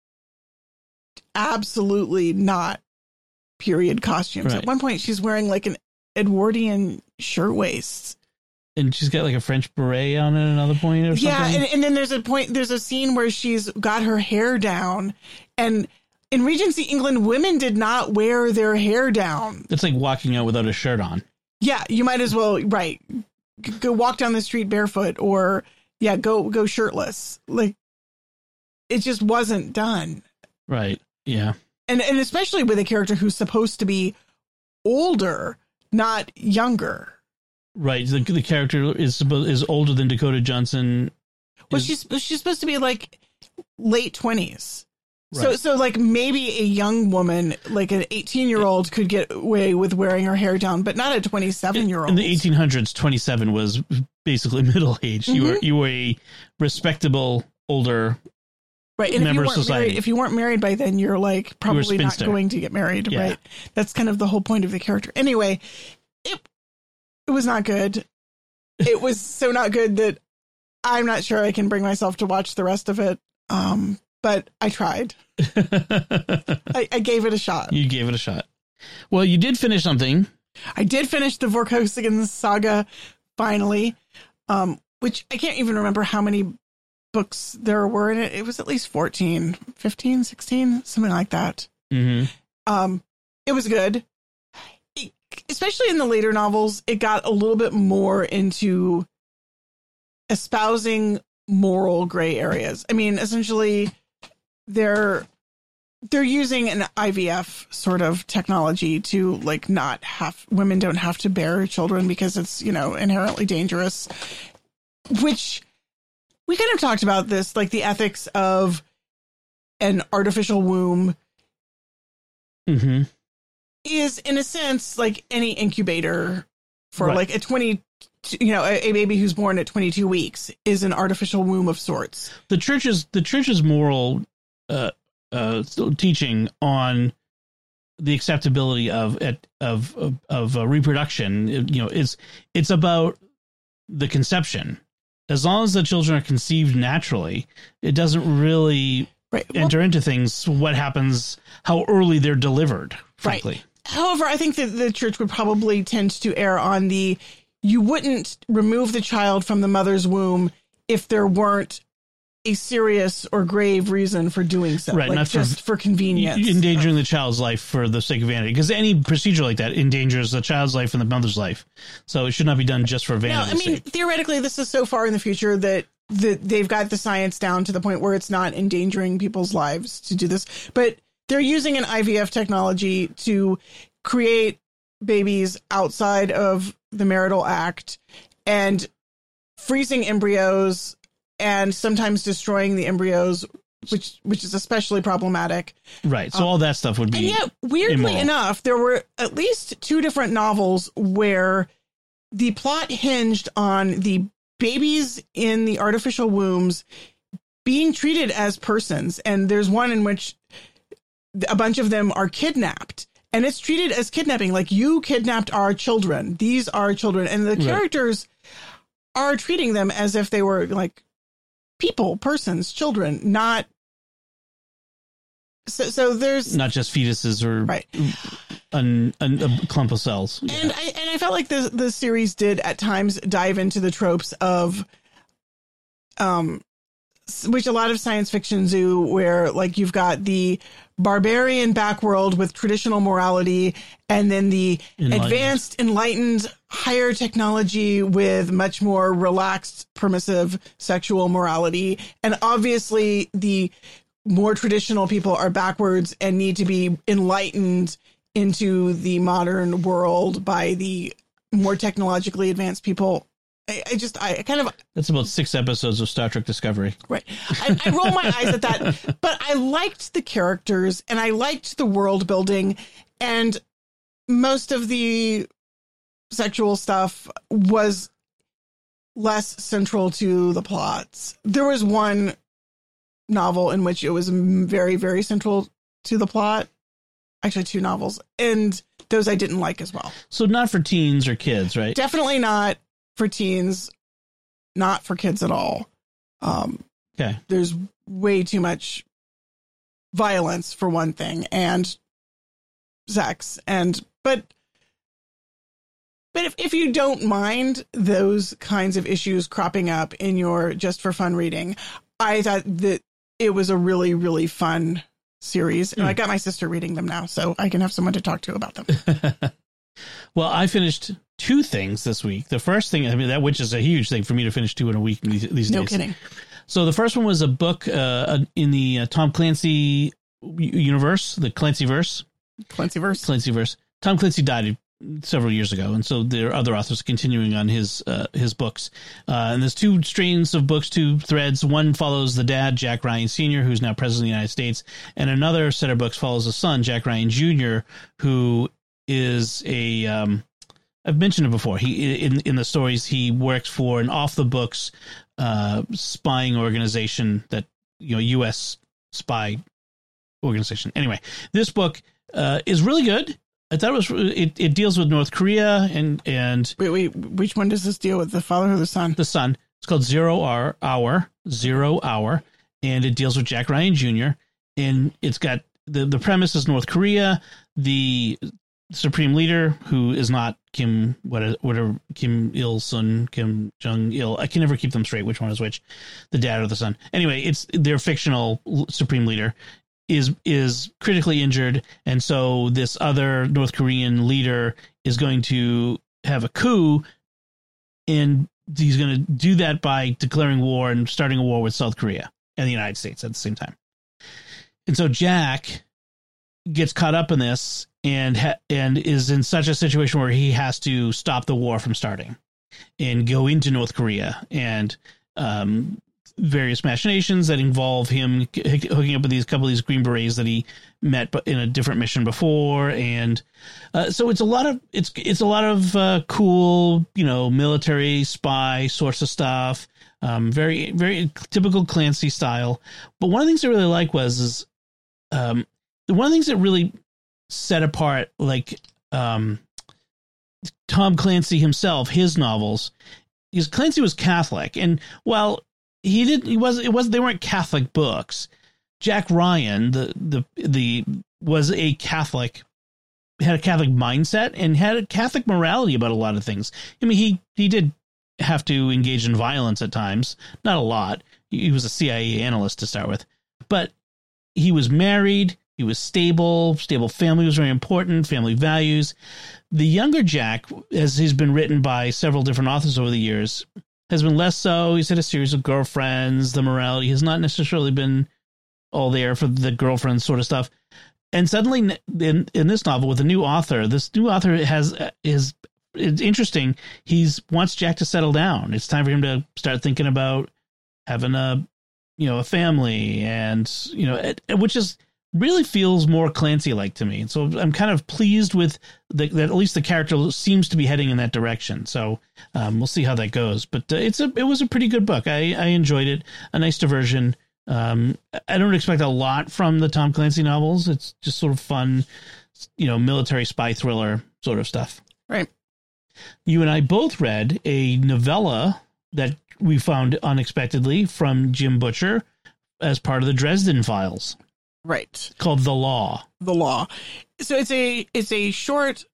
absolutely not period costumes. Right. At one point she's wearing like an Edwardian shirtwaist. And she's got like a French beret on at another point or something. Yeah, and then there's a scene where she's got her hair down, and in Regency England, women did not wear their hair down. It's like walking out without a shirt on. Yeah, you might as well, right. Go walk down the street barefoot, or go shirtless. Like, it just wasn't done. Right. Yeah. And especially with a character who's supposed to be older, not younger. Right. The character is older than Dakota Johnson. Well, she's supposed to be like late 20s. Right. So like maybe a young woman, like an 18-year-old, could get away with wearing her hair down, but not a 27-year-old. In the 1800s, 27 was basically middle age. Mm-hmm. You were a respectable older member of society. If you weren't married by then, you're like probably not going to get married. Yeah. Right. That's kind of the whole point of the character. Anyway, it was not good. It was so not good that I'm not sure I can bring myself to watch the rest of it. But I tried. I gave it a shot. You gave it a shot. Well, you did finish something. I did finish the Vorkosigan saga finally, which I can't even remember how many books there were in it. It was at least 14, 15, 16, something like that. Mm-hmm. It was good. Especially in the later novels, it got a little bit more into espousing moral gray areas. I mean, essentially, they're they're using an IVF sort of technology to like not have women don't have to bear children because it's, you know, inherently dangerous, which we kind of talked about this, like the ethics of an artificial womb is in a sense like any incubator for like a 20, you know, a baby who's born at 22 weeks is an artificial womb of sorts. The church's moral teaching on the acceptability of reproduction, you know, it's about the conception. As long as the children are conceived naturally, it doesn't really enter into things. What happens, how early they're delivered, frankly. Right. However, I think that the church would probably tend to err on you wouldn't remove the child from the mother's womb if there weren't a serious or grave reason for doing so, right? Like not just for convenience, endangering the child's life for the sake of vanity. Because any procedure like that endangers the child's life and the mother's life, so it should not be done just for vanity. No, I mean, theoretically, this is so far in the future that they've got the science down to the point where it's not endangering people's lives to do this, but they're using an IVF technology to create babies outside of the marital act and freezing embryos and sometimes destroying the embryos, which is especially problematic. Right. So all that stuff would be. And yet, weirdly immoral. enough, there were at least 2 different novels where the plot hinged on the babies in the artificial wombs being treated as persons. And there's one in which a bunch of them are kidnapped. And it's treated as kidnapping, like you kidnapped our children. These are children. And the characters are treating them as if they were like people, persons, children, not. So there's not just fetuses or a clump of cells. And I felt like the series did at times dive into the tropes of, which a lot of science fiction do, where like you've got the barbarian backworld with traditional morality and then the advanced, enlightened, higher technology with much more relaxed, permissive sexual morality. And obviously the more traditional people are backwards and need to be enlightened into the modern world by the more technologically advanced people. I kind of. That's about 6 episodes of Star Trek Discovery. Right. I roll my eyes at that, but I liked the characters and I liked the world building, and most of the sexual stuff was less central to the plots. There was one novel in which it was very, very central to the plot. Actually, 2 novels, and those I didn't like as well. So not for teens or kids, right? Definitely not for teens, not for kids at all. Okay. There's way too much violence for one thing, and sex, but if you don't mind those kinds of issues cropping up in your just for fun reading, I thought that it was a really, really fun series, and I got my sister reading them now, so I can have someone to talk to about them. Well, I finished 2 things this week. The first thing, I mean, which is a huge thing for me to finish 2 in a week these days. No kidding. So the first one was a book in the Tom Clancy universe, the Clancyverse. Clancyverse. Tom Clancy died several years ago, and so there are other authors continuing on his books. And there's 2 strains of books, 2 threads. One follows the dad, Jack Ryan Sr., who's now president of the United States, and another set of books follows the son, Jack Ryan Jr., who is a I've mentioned it before. He in the stories he works for an off the books spying organization that, you know, U.S. spy organization. Anyway, this book is really good. I thought it deals with North Korea and wait, which one does this deal with? The father or the son? The son. It's called 0 Hour, and it deals with Jack Ryan Jr. And it's got the premise is North Korea, the supreme leader, who is not Kim Il Sung, Kim Jong Il. I can never keep them straight. Which one is which? The dad or the son? Anyway, it's their fictional supreme leader is critically injured, and so this other North Korean leader is going to have a coup, and he's going to do that by declaring war and starting a war with South Korea and the United States at the same time. And so Jack gets caught up in this and is in such a situation where he has to stop the war from starting and go into North Korea, and various machinations that involve him hooking up with a couple of these Green Berets that he met but in a different mission before. And so it's a lot of cool, military spy sorts of stuff. Very, very typical Clancy style. But one of the things I really like was one of the things that really set apart Tom Clancy himself, his novels, is Clancy was Catholic, and while they weren't Catholic books. Jack Ryan, was a Catholic, had a Catholic mindset and had a Catholic morality about a lot of things. I mean, he did have to engage in violence at times, not a lot. He was a CIA analyst to start with, but he was married. He was stable family was very important, family values. The younger Jack, as he's been written by several different authors over the years, has been less so. He's had a series of girlfriends. The morality has not necessarily been all there for the girlfriend sort of stuff. And suddenly in this novel with a new author, it's interesting. Wants Jack to settle down. It's time for him to start thinking about having a family, and, which is really feels more Clancy-like to me. So I'm kind of pleased with that at least the character seems to be heading in that direction. So we'll see how that goes. But it was a pretty good book. I enjoyed it. A nice diversion. I don't expect a lot from the Tom Clancy novels. It's just sort of fun, military spy thriller sort of stuff. Right. You and I both read a novella that we found unexpectedly from Jim Butcher as part of the Dresden Files. Right. Called The Law. The Law. So it's a short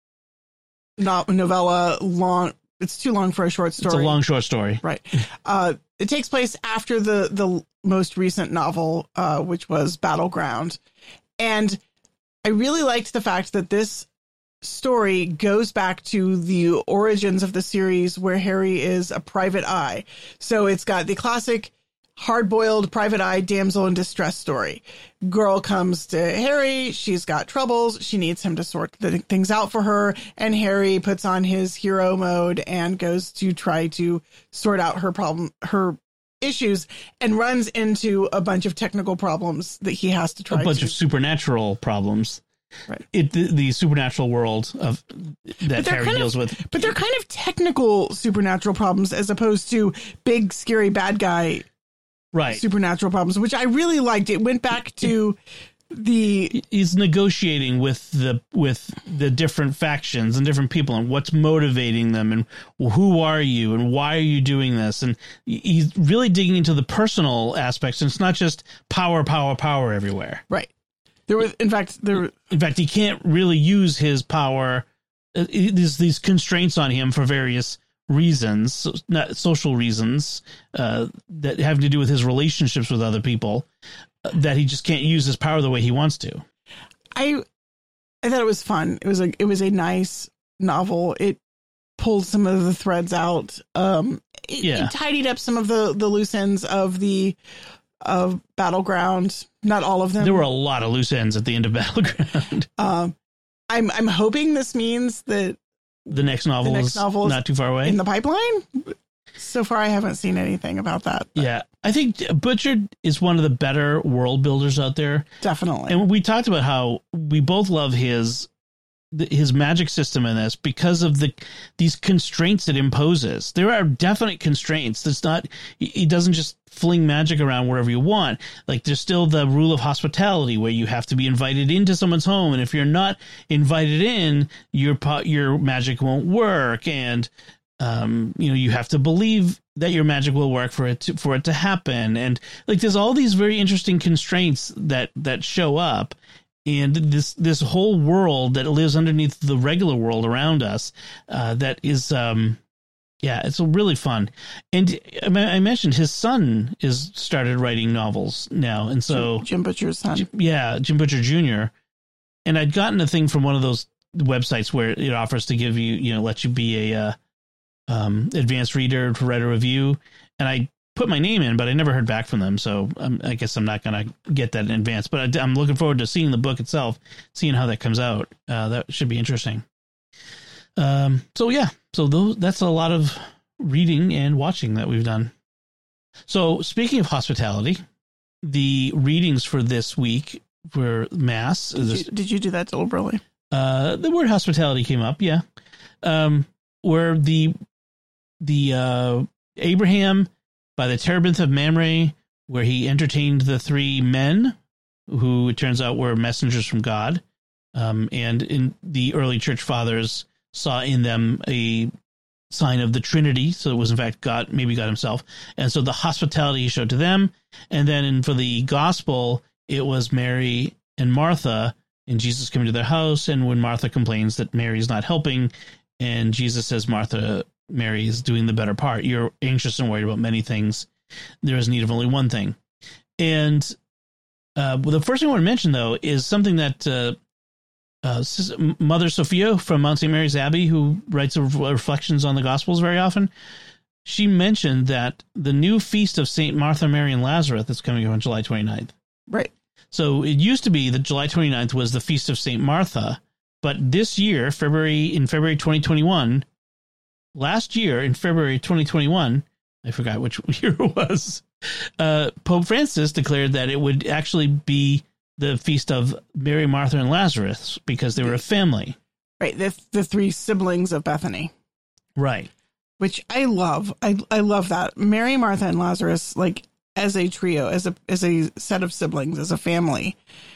novella, long. It's too long for a short story. It's a long short story. Right. It takes place after the most recent novel, which was Battleground. And I really liked the fact that this story goes back to the origins of the series where Harry is a private eye. So it's got the classic hard-boiled private eye damsel in distress story. Girl comes to Harry. She's got troubles. She needs him to sort things out for her. And Harry puts on his hero mode and goes to try to sort out her issues, and runs into a bunch of technical problems that he has to try. A bunch of supernatural problems. Right. The supernatural world that Harry deals with. But they're kind of technical supernatural problems as opposed to big, scary bad guy supernatural problems, which I really liked. It went back to he's negotiating with the different factions and different people and what's motivating them and who are you and why are you doing this, and he's really digging into the personal aspects, and it's not just power everywhere. Right. In fact, he can't really use his power. There's these constraints on him for various reasons, not social reasons, that have to do with his relationships with other people, that he just can't use his power the way he wants to. I thought it was fun. It was a nice novel. It pulled some of the threads out. It tidied up some of the loose ends of Battleground. Not all of them. There were a lot of loose ends at the end of Battleground. I'm hoping this means that the next novel is not too far away in the pipeline. So far, I haven't seen anything about that. But. Yeah, I think Butcher is one of the better world builders out there. Definitely. And we talked about how we both love his magic system in this because of these constraints it imposes. There are definite constraints. He doesn't just fling magic around wherever you want. Like, there's still the rule of hospitality where you have to be invited into someone's home, and if you're not invited in, your magic won't work. And you have to believe that your magic will work for it to happen. And like, there's all these very interesting constraints that show up. And this whole world that lives underneath the regular world around us, that is, it's really fun. And I mentioned his son is started writing novels now, and so Jim Butcher's son, Jim Butcher Jr. And I'd gotten a thing from one of those websites where it offers to give you, let you be a advanced reader to write a review, and I put my name in, but I never heard back from them. So I guess I'm not going to get that in advance. But I'm looking forward to seeing the book itself, seeing how that comes out. That should be interesting. That's a lot of reading and watching that we've done. So speaking of hospitality, the readings for this week for Mass. Did you do that deliberately? The word hospitality came up, yeah. Where the Abraham by the terebinth of Mamre, where he entertained the three men who it turns out were messengers from God. And in the early church fathers saw in them a sign of the Trinity. So it was in fact God, maybe God himself. And so the hospitality he showed to them. And then for the gospel, it was Mary and Martha and Jesus coming to their house. And when Martha complains that Mary is not helping, and Jesus says, Mary is doing the better part. You're anxious and worried about many things. There is need of only one thing. And the first thing I want to mention, though, is something that Mother Sophia from Mount St. Mary's Abbey, who writes reflections on the Gospels very often, she mentioned that the new feast of St. Martha, Mary, and Lazarus is coming up on July 29th. Right. So it used to be that July 29th was the feast of St. Martha, but this year, in February 2021, last year in February 2021, I forgot which year it was, Pope Francis declared that it would actually be the feast of Mary, Martha, and Lazarus because they were a family. Right. The three siblings of Bethany. Right. Which I love. I love that. Mary, Martha, and Lazarus, like as a trio, as a set of siblings, as a family.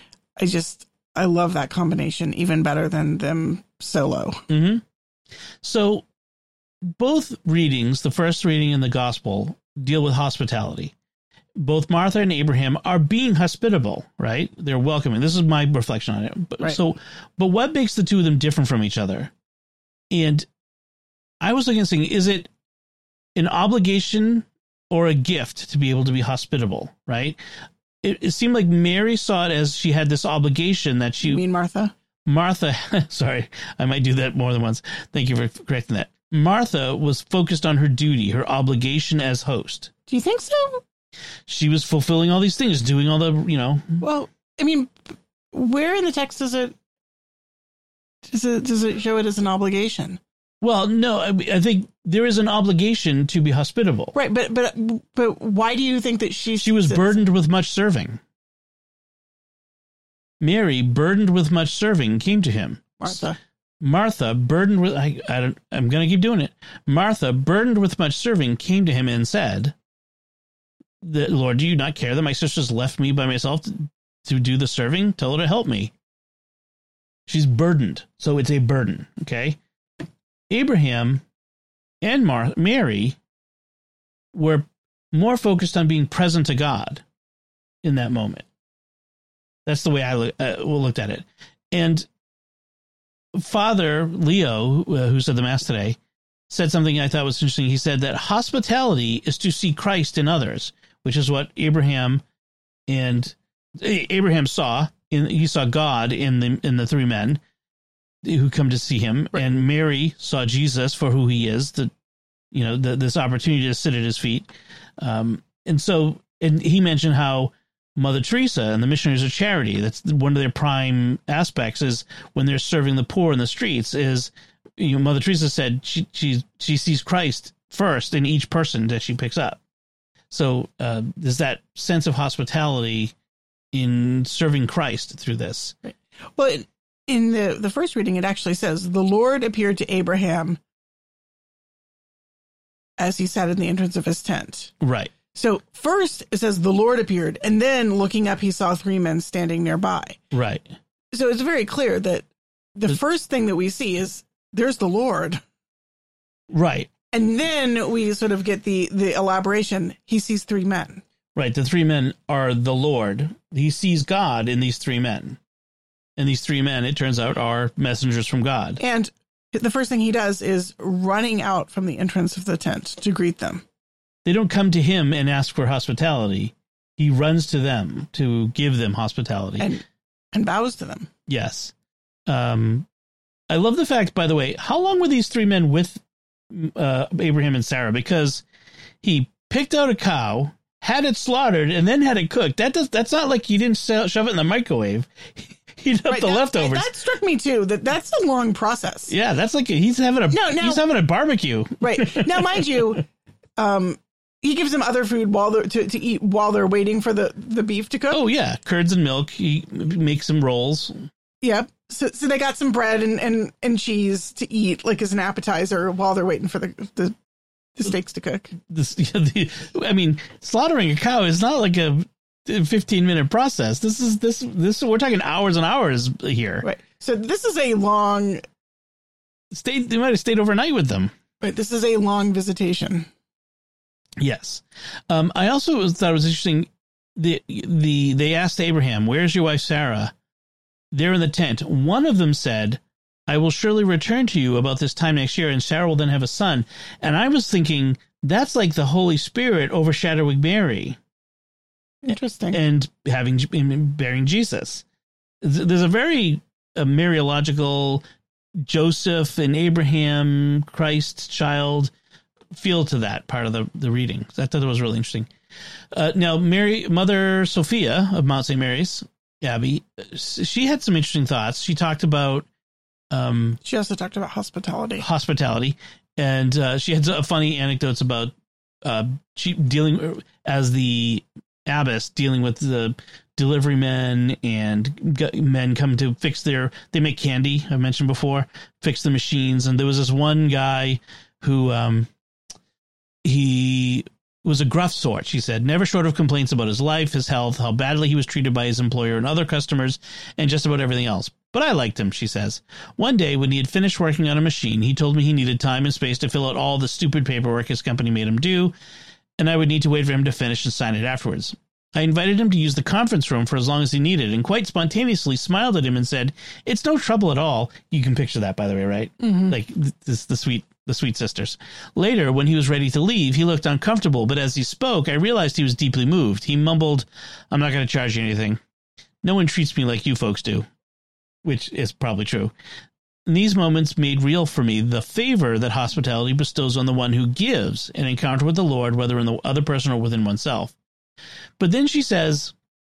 I love that combination even better than them solo. Mm-hmm. So both readings, the first reading and the gospel, deal with hospitality. Both Martha and Abraham are being hospitable, right? They're welcoming. This is my reflection on it. Right. But what makes the two of them different from each other? And I was looking and saying, is it an obligation or a gift to be able to be hospitable, right? It seemed like Mary saw it as she had this obligation that she... You mean Martha? Martha, sorry, I might do that more than once. Thank you for correcting that. Martha was focused on her duty, her obligation as host. Do you think so? She was fulfilling all these things, doing all the, Well, I mean, where in the text does it show it as an obligation? Well, no, I think there is an obligation to be hospitable. Right, but why do you think that she was burdened with much serving? Mary, burdened with much serving, came to him. Martha, burdened with I'm going to keep doing it. Martha, burdened with much serving, came to him and said, Lord, do you not care that my sister's left me by myself to do the serving? Tell her to help me. She's burdened, so it's a burden, okay? Abraham and Mary were more focused on being present to God in that moment. That's the way I looked at it. And Father Leo, who said the Mass today, said something I thought was interesting. He said that hospitality is to see Christ in others, which is what Abraham saw. He saw God in the three men who come to see him, right. And Mary saw Jesus for who he is. This opportunity to sit at his feet, and he mentioned how Mother Teresa and the Missionaries of Charity, that's one of their prime aspects, is when they're serving the poor in the streets. Is Mother Teresa said she sees Christ first in each person that she picks up. So there's that sense of hospitality in serving Christ through this. Right. Well, in the first reading, it actually says, the Lord appeared to Abraham as he sat in the entrance of his tent. Right. So first it says the Lord appeared, and then looking up, he saw three men standing nearby. Right. So it's very clear that the first thing that we see is there's the Lord. Right. And then we sort of get the elaboration. He sees three men. Right. The three men are the Lord. He sees God in these three men. And these three men, it turns out, are messengers from God. And the first thing he does is running out from the entrance of the tent to greet them. They don't come to him and ask for hospitality. He runs to them to give them hospitality. And bows to them. Yes. I love the fact, by the way, how long were these three men with Abraham and Sarah? Because he picked out a cow, had it slaughtered, and then had it cooked. That's not like he didn't shove it in the microwave. He'd have the leftovers. That struck me too. That's a long process. Yeah, that's like he's having a barbecue. Right now, mind you, he gives them other food to eat while they're waiting for the beef to cook. Oh yeah, curds and milk. He makes some rolls. Yep. So they got some bread and cheese to eat, like as an appetizer, while they're waiting for the steaks to cook. Slaughtering a cow is not like a 15-minute process. This we're talking hours and hours here. Right. So this is a long they might have stayed overnight with them. Right. This is a long visitation. Yes. I also thought it was interesting. They asked Abraham, "Where's your wife Sarah?" They're in the tent. One of them said, "I will surely return to you about this time next year, and Sarah will then have a son." And I was thinking that's like the Holy Spirit overshadowing Mary. Interesting. And bearing Jesus. There's a very Mariological Joseph and Abraham, Christ child feel to that part of the reading. I thought it was really interesting. Now, Mother Sophia of Mount St. Mary's Abbey, she had some interesting thoughts. She talked about. She also talked about hospitality. And she had funny anecdotes about she dealing as the abbess, dealing with the delivery men and men come to fix they make candy, I mentioned before, fix the machines. And there was this one guy who he was a gruff sort, she said, never short of complaints about his life, his health, how badly he was treated by his employer and other customers, and just about everything else. But I liked him, she says. One day, when he had finished working on a machine, he told me he needed time and space to fill out all the stupid paperwork his company made him do, and I would need to wait for him to finish and sign it afterwards. I invited him to use the conference room for as long as he needed, and quite spontaneously smiled at him and said, "It's no trouble at all." You can picture that, by the way, right? Mm-hmm. Like the sweet sisters. Later, when he was ready to leave, he looked uncomfortable, but as he spoke, I realized he was deeply moved. He mumbled, "I'm not going to charge you anything. No one treats me like you folks do," which is probably true. And these moments made real for me the favor that hospitality bestows on the one who gives an encounter with the Lord, whether in the other person or within oneself. But then she says,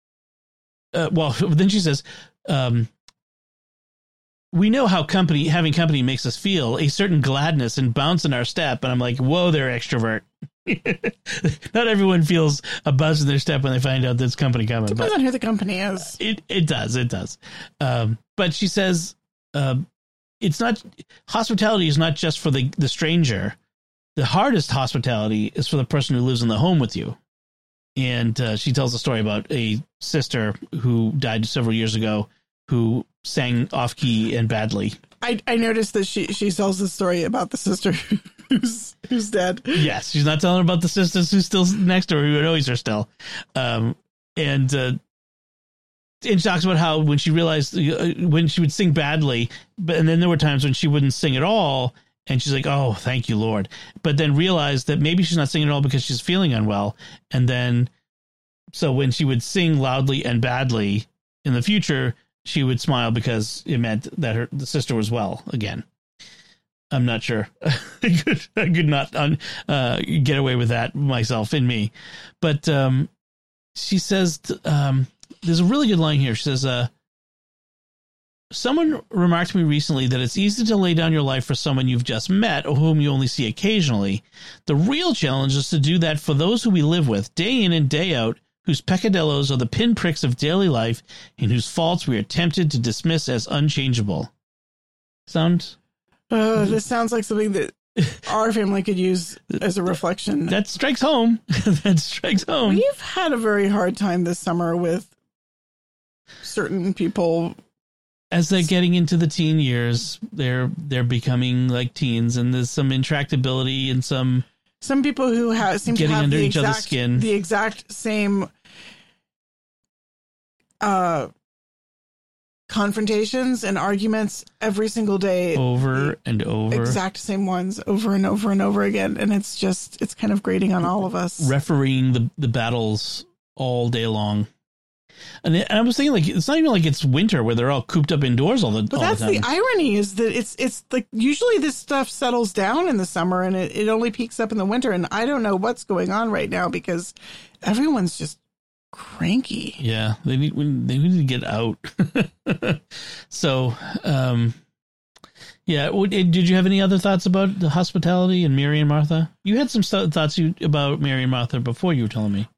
we know how having company makes us feel, a certain gladness and bounce in our step. And I'm like, whoa, they're extrovert. Not everyone feels a buzz in their step when they find out there's company coming. Depends on who the company is. It does. But she says, it's not, hospitality is not just for the stranger. The hardest hospitality is for the person who lives in the home with you. And she tells a story about a sister who died several years ago who sang off key and badly. I noticed that she tells the story about the sister who's dead. Yes, she's not telling about the sisters who's still next to her, who annoys her still. And she talks about how when she realized when she would sing badly, and then there were times when she wouldn't sing at all. And she's like, "Oh, thank you, Lord." But then realized that maybe she's not singing at all because she's feeling unwell. And then, so when she would sing loudly and badly in the future, she would smile because it meant that the sister was well again. I'm not sure. I could not get away with that myself in me. But she says, there's a really good line here. She says, someone remarked to me recently that it's easy to lay down your life for someone you've just met or whom you only see occasionally. The real challenge is to do that for those who we live with day in and day out, whose peccadillos are the pinpricks of daily life and whose faults we are tempted to dismiss as unchangeable. This sounds like something that our family could use as a reflection. That strikes home. We've had a very hard time this summer with certain people. As they're getting into the teen years, they're becoming like teens, and there's some intractability and some people who seem to have under each other's skin. The exact same confrontations and arguments every single day, over and over, exact same ones over and over and over again, and it's kind of grating on all of us. Refereeing the battles all day long. And I was thinking, like, it's not even like it's winter where they're all cooped up indoors all the time. But that's the irony, is that it's like usually this stuff settles down in the summer and it only peaks up in the winter. And I don't know what's going on right now because everyone's just cranky. Yeah, they need to get out. So, yeah. Did you have any other thoughts about the hospitality and Mary and Martha? You had some thoughts about Mary and Martha before you were telling me.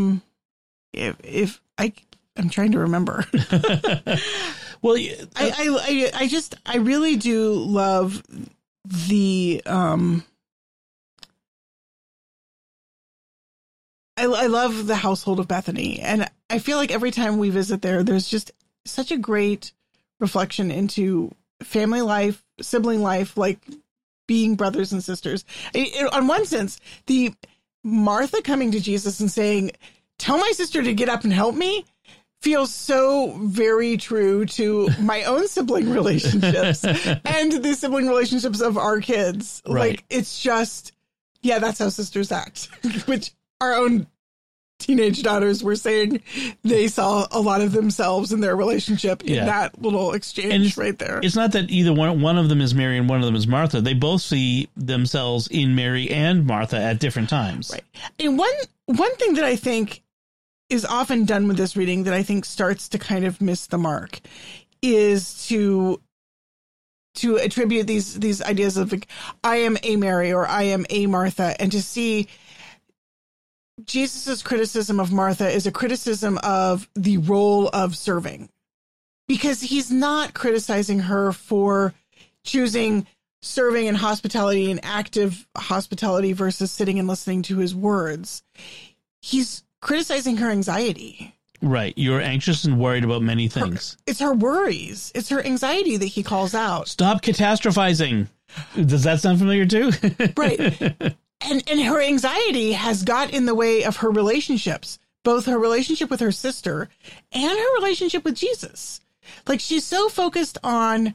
I'm trying to remember. Well, I really do love the I love the household of Bethany, and I feel like every time we visit there, there's just such a great reflection into family life, sibling life, like being brothers and sisters. On one sense, the Martha coming to Jesus and saying, "Tell my sister to get up and help me," feels so very true to my own sibling relationships and the sibling relationships of our kids. Right. Like, it's just, yeah, that's how sisters act, which our own teenage daughters were saying they saw a lot of themselves in their relationship in that little exchange right there. It's not that either one of them is Mary and one of them is Martha. They both see themselves in Mary and Martha at different times. Right. And one thing that I think is often done with this reading that I think starts to kind of miss the mark is to attribute these ideas of, like, I am a Mary or I am a Martha, and to see Jesus's criticism of Martha is a criticism of the role of serving, because he's not criticizing her for choosing serving and hospitality and active hospitality versus sitting and listening to his words. He's criticizing her anxiety. Right. You're anxious and worried about many things. It's her worries. It's her anxiety that he calls out. Stop catastrophizing. Does that sound familiar too? Right. And her anxiety has got in the way of her relationships, both her relationship with her sister and her relationship with Jesus. Like, she's so focused on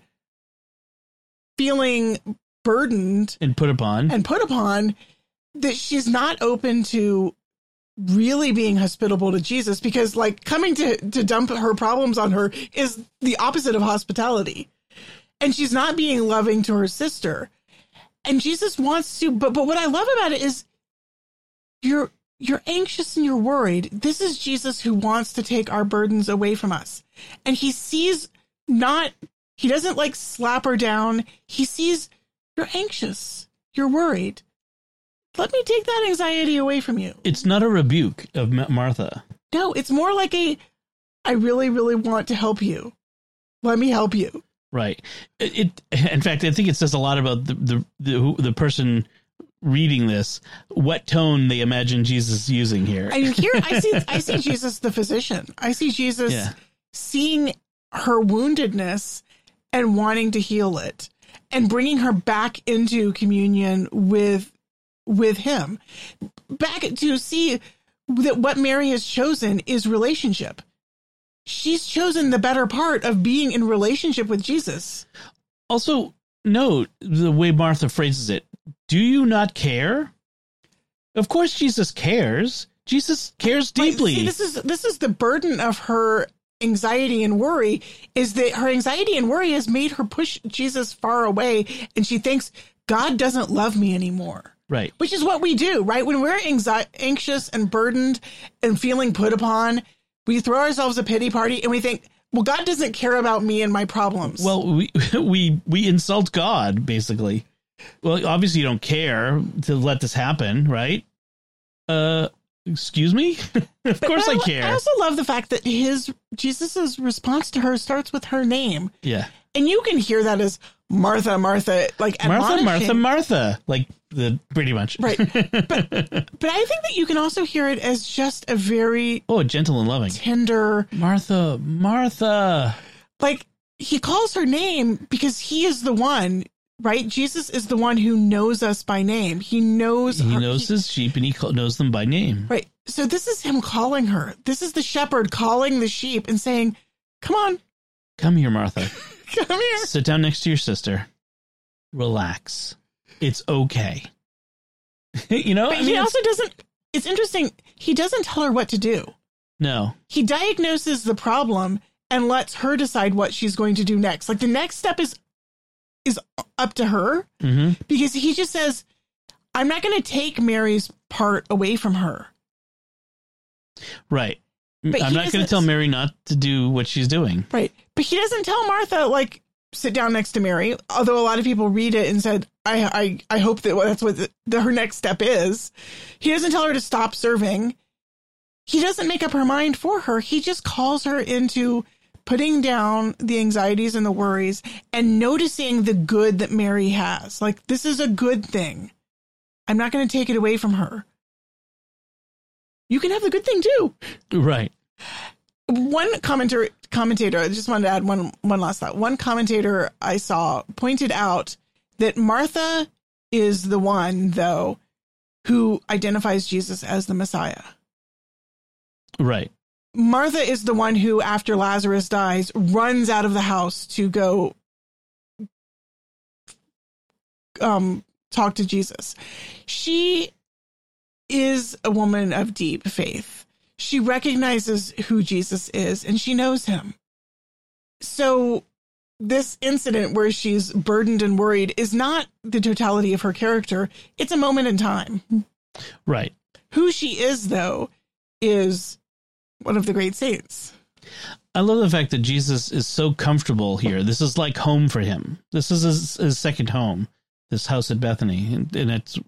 feeling burdened and put upon that she's not open to really being hospitable to Jesus, because, like, coming to dump her problems on her is the opposite of hospitality. And she's not being loving to her sister. And Jesus wants to, but what I love about it is you're anxious and you're worried. This is Jesus who wants to take our burdens away from us. And he sees he doesn't like slap her down. He sees you're anxious, you're worried. Let me take that anxiety away from you. It's not a rebuke of Martha. No, it's more like I really, really want to help you. Let me help you. Right. In fact, I think it says a lot about the person reading this, what tone they imagine Jesus using here. I mean, here I see Jesus the physician. I see Jesus seeing her woundedness and wanting to heal it and bringing her back into communion with him, back to see that what Mary has chosen is relationship. She's chosen the better part of being in relationship with Jesus. Also, note the way Martha phrases it. Do you not care? Of course, Jesus cares. Jesus cares deeply. Right. See, this is the burden of her anxiety and worry, is that her anxiety and worry has made her push Jesus far away, and she thinks God doesn't love me anymore. Right. Which is what we do, right? When we're anxious and burdened and feeling put upon, we throw ourselves a pity party and we think, well, God doesn't care about me and my problems. Well, we insult God, basically. Well, obviously you don't care to let this happen, right? Excuse me? Of course I care. I also love the fact that Jesus's response to her starts with her name. Yeah. And you can hear that as Martha, Martha, like Martha, like pretty much. Right. But I think that you can also hear it as just a very gentle and loving, tender Martha. Like, he calls her name because he is the one, right? Jesus is the one who knows us by name. He knows his sheep, and he knows them by name. Right. So this is him calling her. This is the shepherd calling the sheep and saying, "Come on, come here, Martha." Come here. Sit down next to your sister. Relax. It's okay. But he also doesn't. It's interesting. He doesn't tell her what to do. No. He diagnoses the problem and lets her decide what she's going to do next. Like the next step is up to her, because he just says, I'm not going to take Mary's part away from her. Right. But I'm not going to tell Mary not to do what she's doing. Right. But he doesn't tell Martha, like, sit down next to Mary, although a lot of people read it and said, I hope that that's what her next step is. He doesn't tell her to stop serving. He doesn't make up her mind for her. He just calls her into putting down the anxieties and the worries and noticing the good that Mary has. Like, this is a good thing. I'm not going to take it away from her. You can have the good thing too. Right. One commentator, I just wanted to add one last thought. One commentator I saw pointed out that Martha is the one, though, who identifies Jesus as the Messiah. Right. Martha is the one who, after Lazarus dies, runs out of the house to go talk to Jesus. She is a woman of deep faith. She recognizes who Jesus is and she knows him. So this incident where she's burdened and worried is not the totality of her character. It's a moment in time. Right. Who she is, though, is one of the great saints. I love the fact that Jesus is so comfortable here. This is like home for him. This is his second home, this house at Bethany. And it's,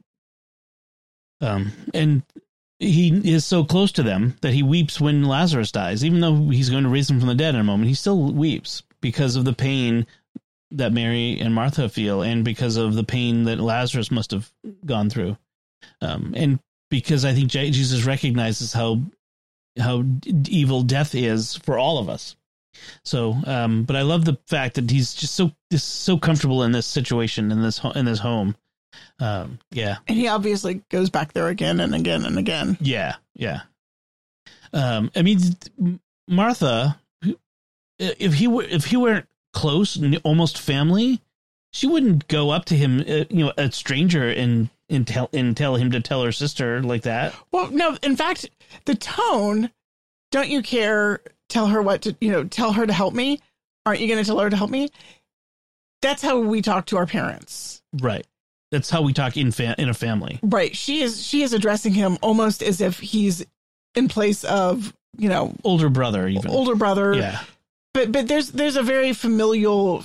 and he is so close to them that he weeps when Lazarus dies. Even though he's going to raise him from the dead in a moment, he still weeps because of the pain that Mary and Martha feel and because of the pain that Lazarus must have gone through. And because I think Jesus recognizes how evil death is for all of us. So, but I love the fact that he's just so comfortable in this situation, in this home. Yeah. And he obviously goes back there again and again and again. Yeah. Yeah. I mean, Martha, if he weren't close, almost family, she wouldn't go up to him, a stranger and tell him to tell her sister like that. Well, no, in fact, the tone, don't you care? Tell her what to, tell her to help me. Aren't you going to tell her to help me? That's how we talk to our parents. Right. That's how we talk in a family. Right. She is addressing him almost as if he's in place of, older brother, even older brother. Yeah. But there's a very familial.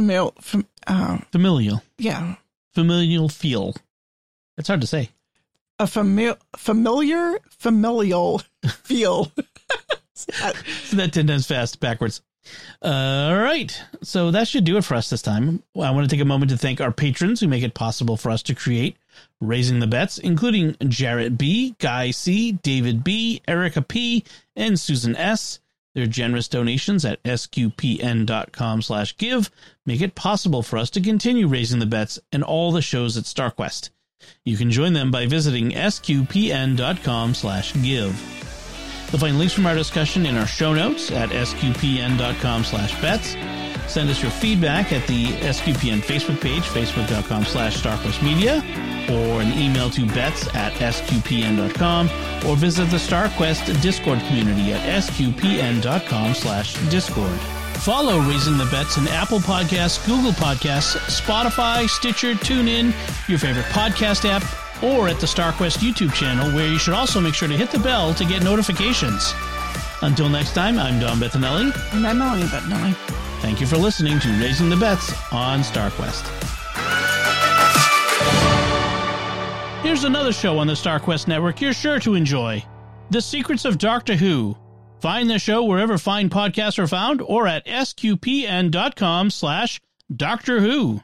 Yeah. Familial feel. It's hard to say. A familiar feel. So that 10 times fast backwards. All right. So that should do it for us this time. I want to take a moment to thank our patrons who make it possible for us to create Raising the Bets, including Jarrett B, Guy C, David B, Erica P, and Susan S. Their generous donations at sqpn.com/give make it possible for us to continue Raising the Bets and all the shows at StarQuest. You can join them by visiting sqpn.com/give. You'll find links from our discussion in our show notes at sqpn.com/bets. Send us your feedback at the SQPN Facebook page, facebook.com/StarQuestMedia, or an email to bets@sqpn.com, or visit the StarQuest Discord community at sqpn.com/discord. Follow Raising the Bets in Apple Podcasts, Google Podcasts, Spotify, Stitcher, TuneIn, your favorite podcast app, or at the StarQuest YouTube channel, where you should also make sure to hit the bell to get notifications. Until next time, I'm Don Bettinelli. And I'm Melanie Bettinelli. Thank you for listening to Raising the Bets on StarQuest. Here's another show on the StarQuest network you're sure to enjoy. The Secrets of Doctor Who. Find the show wherever fine podcasts are found or at sqpn.com/Doctor Who.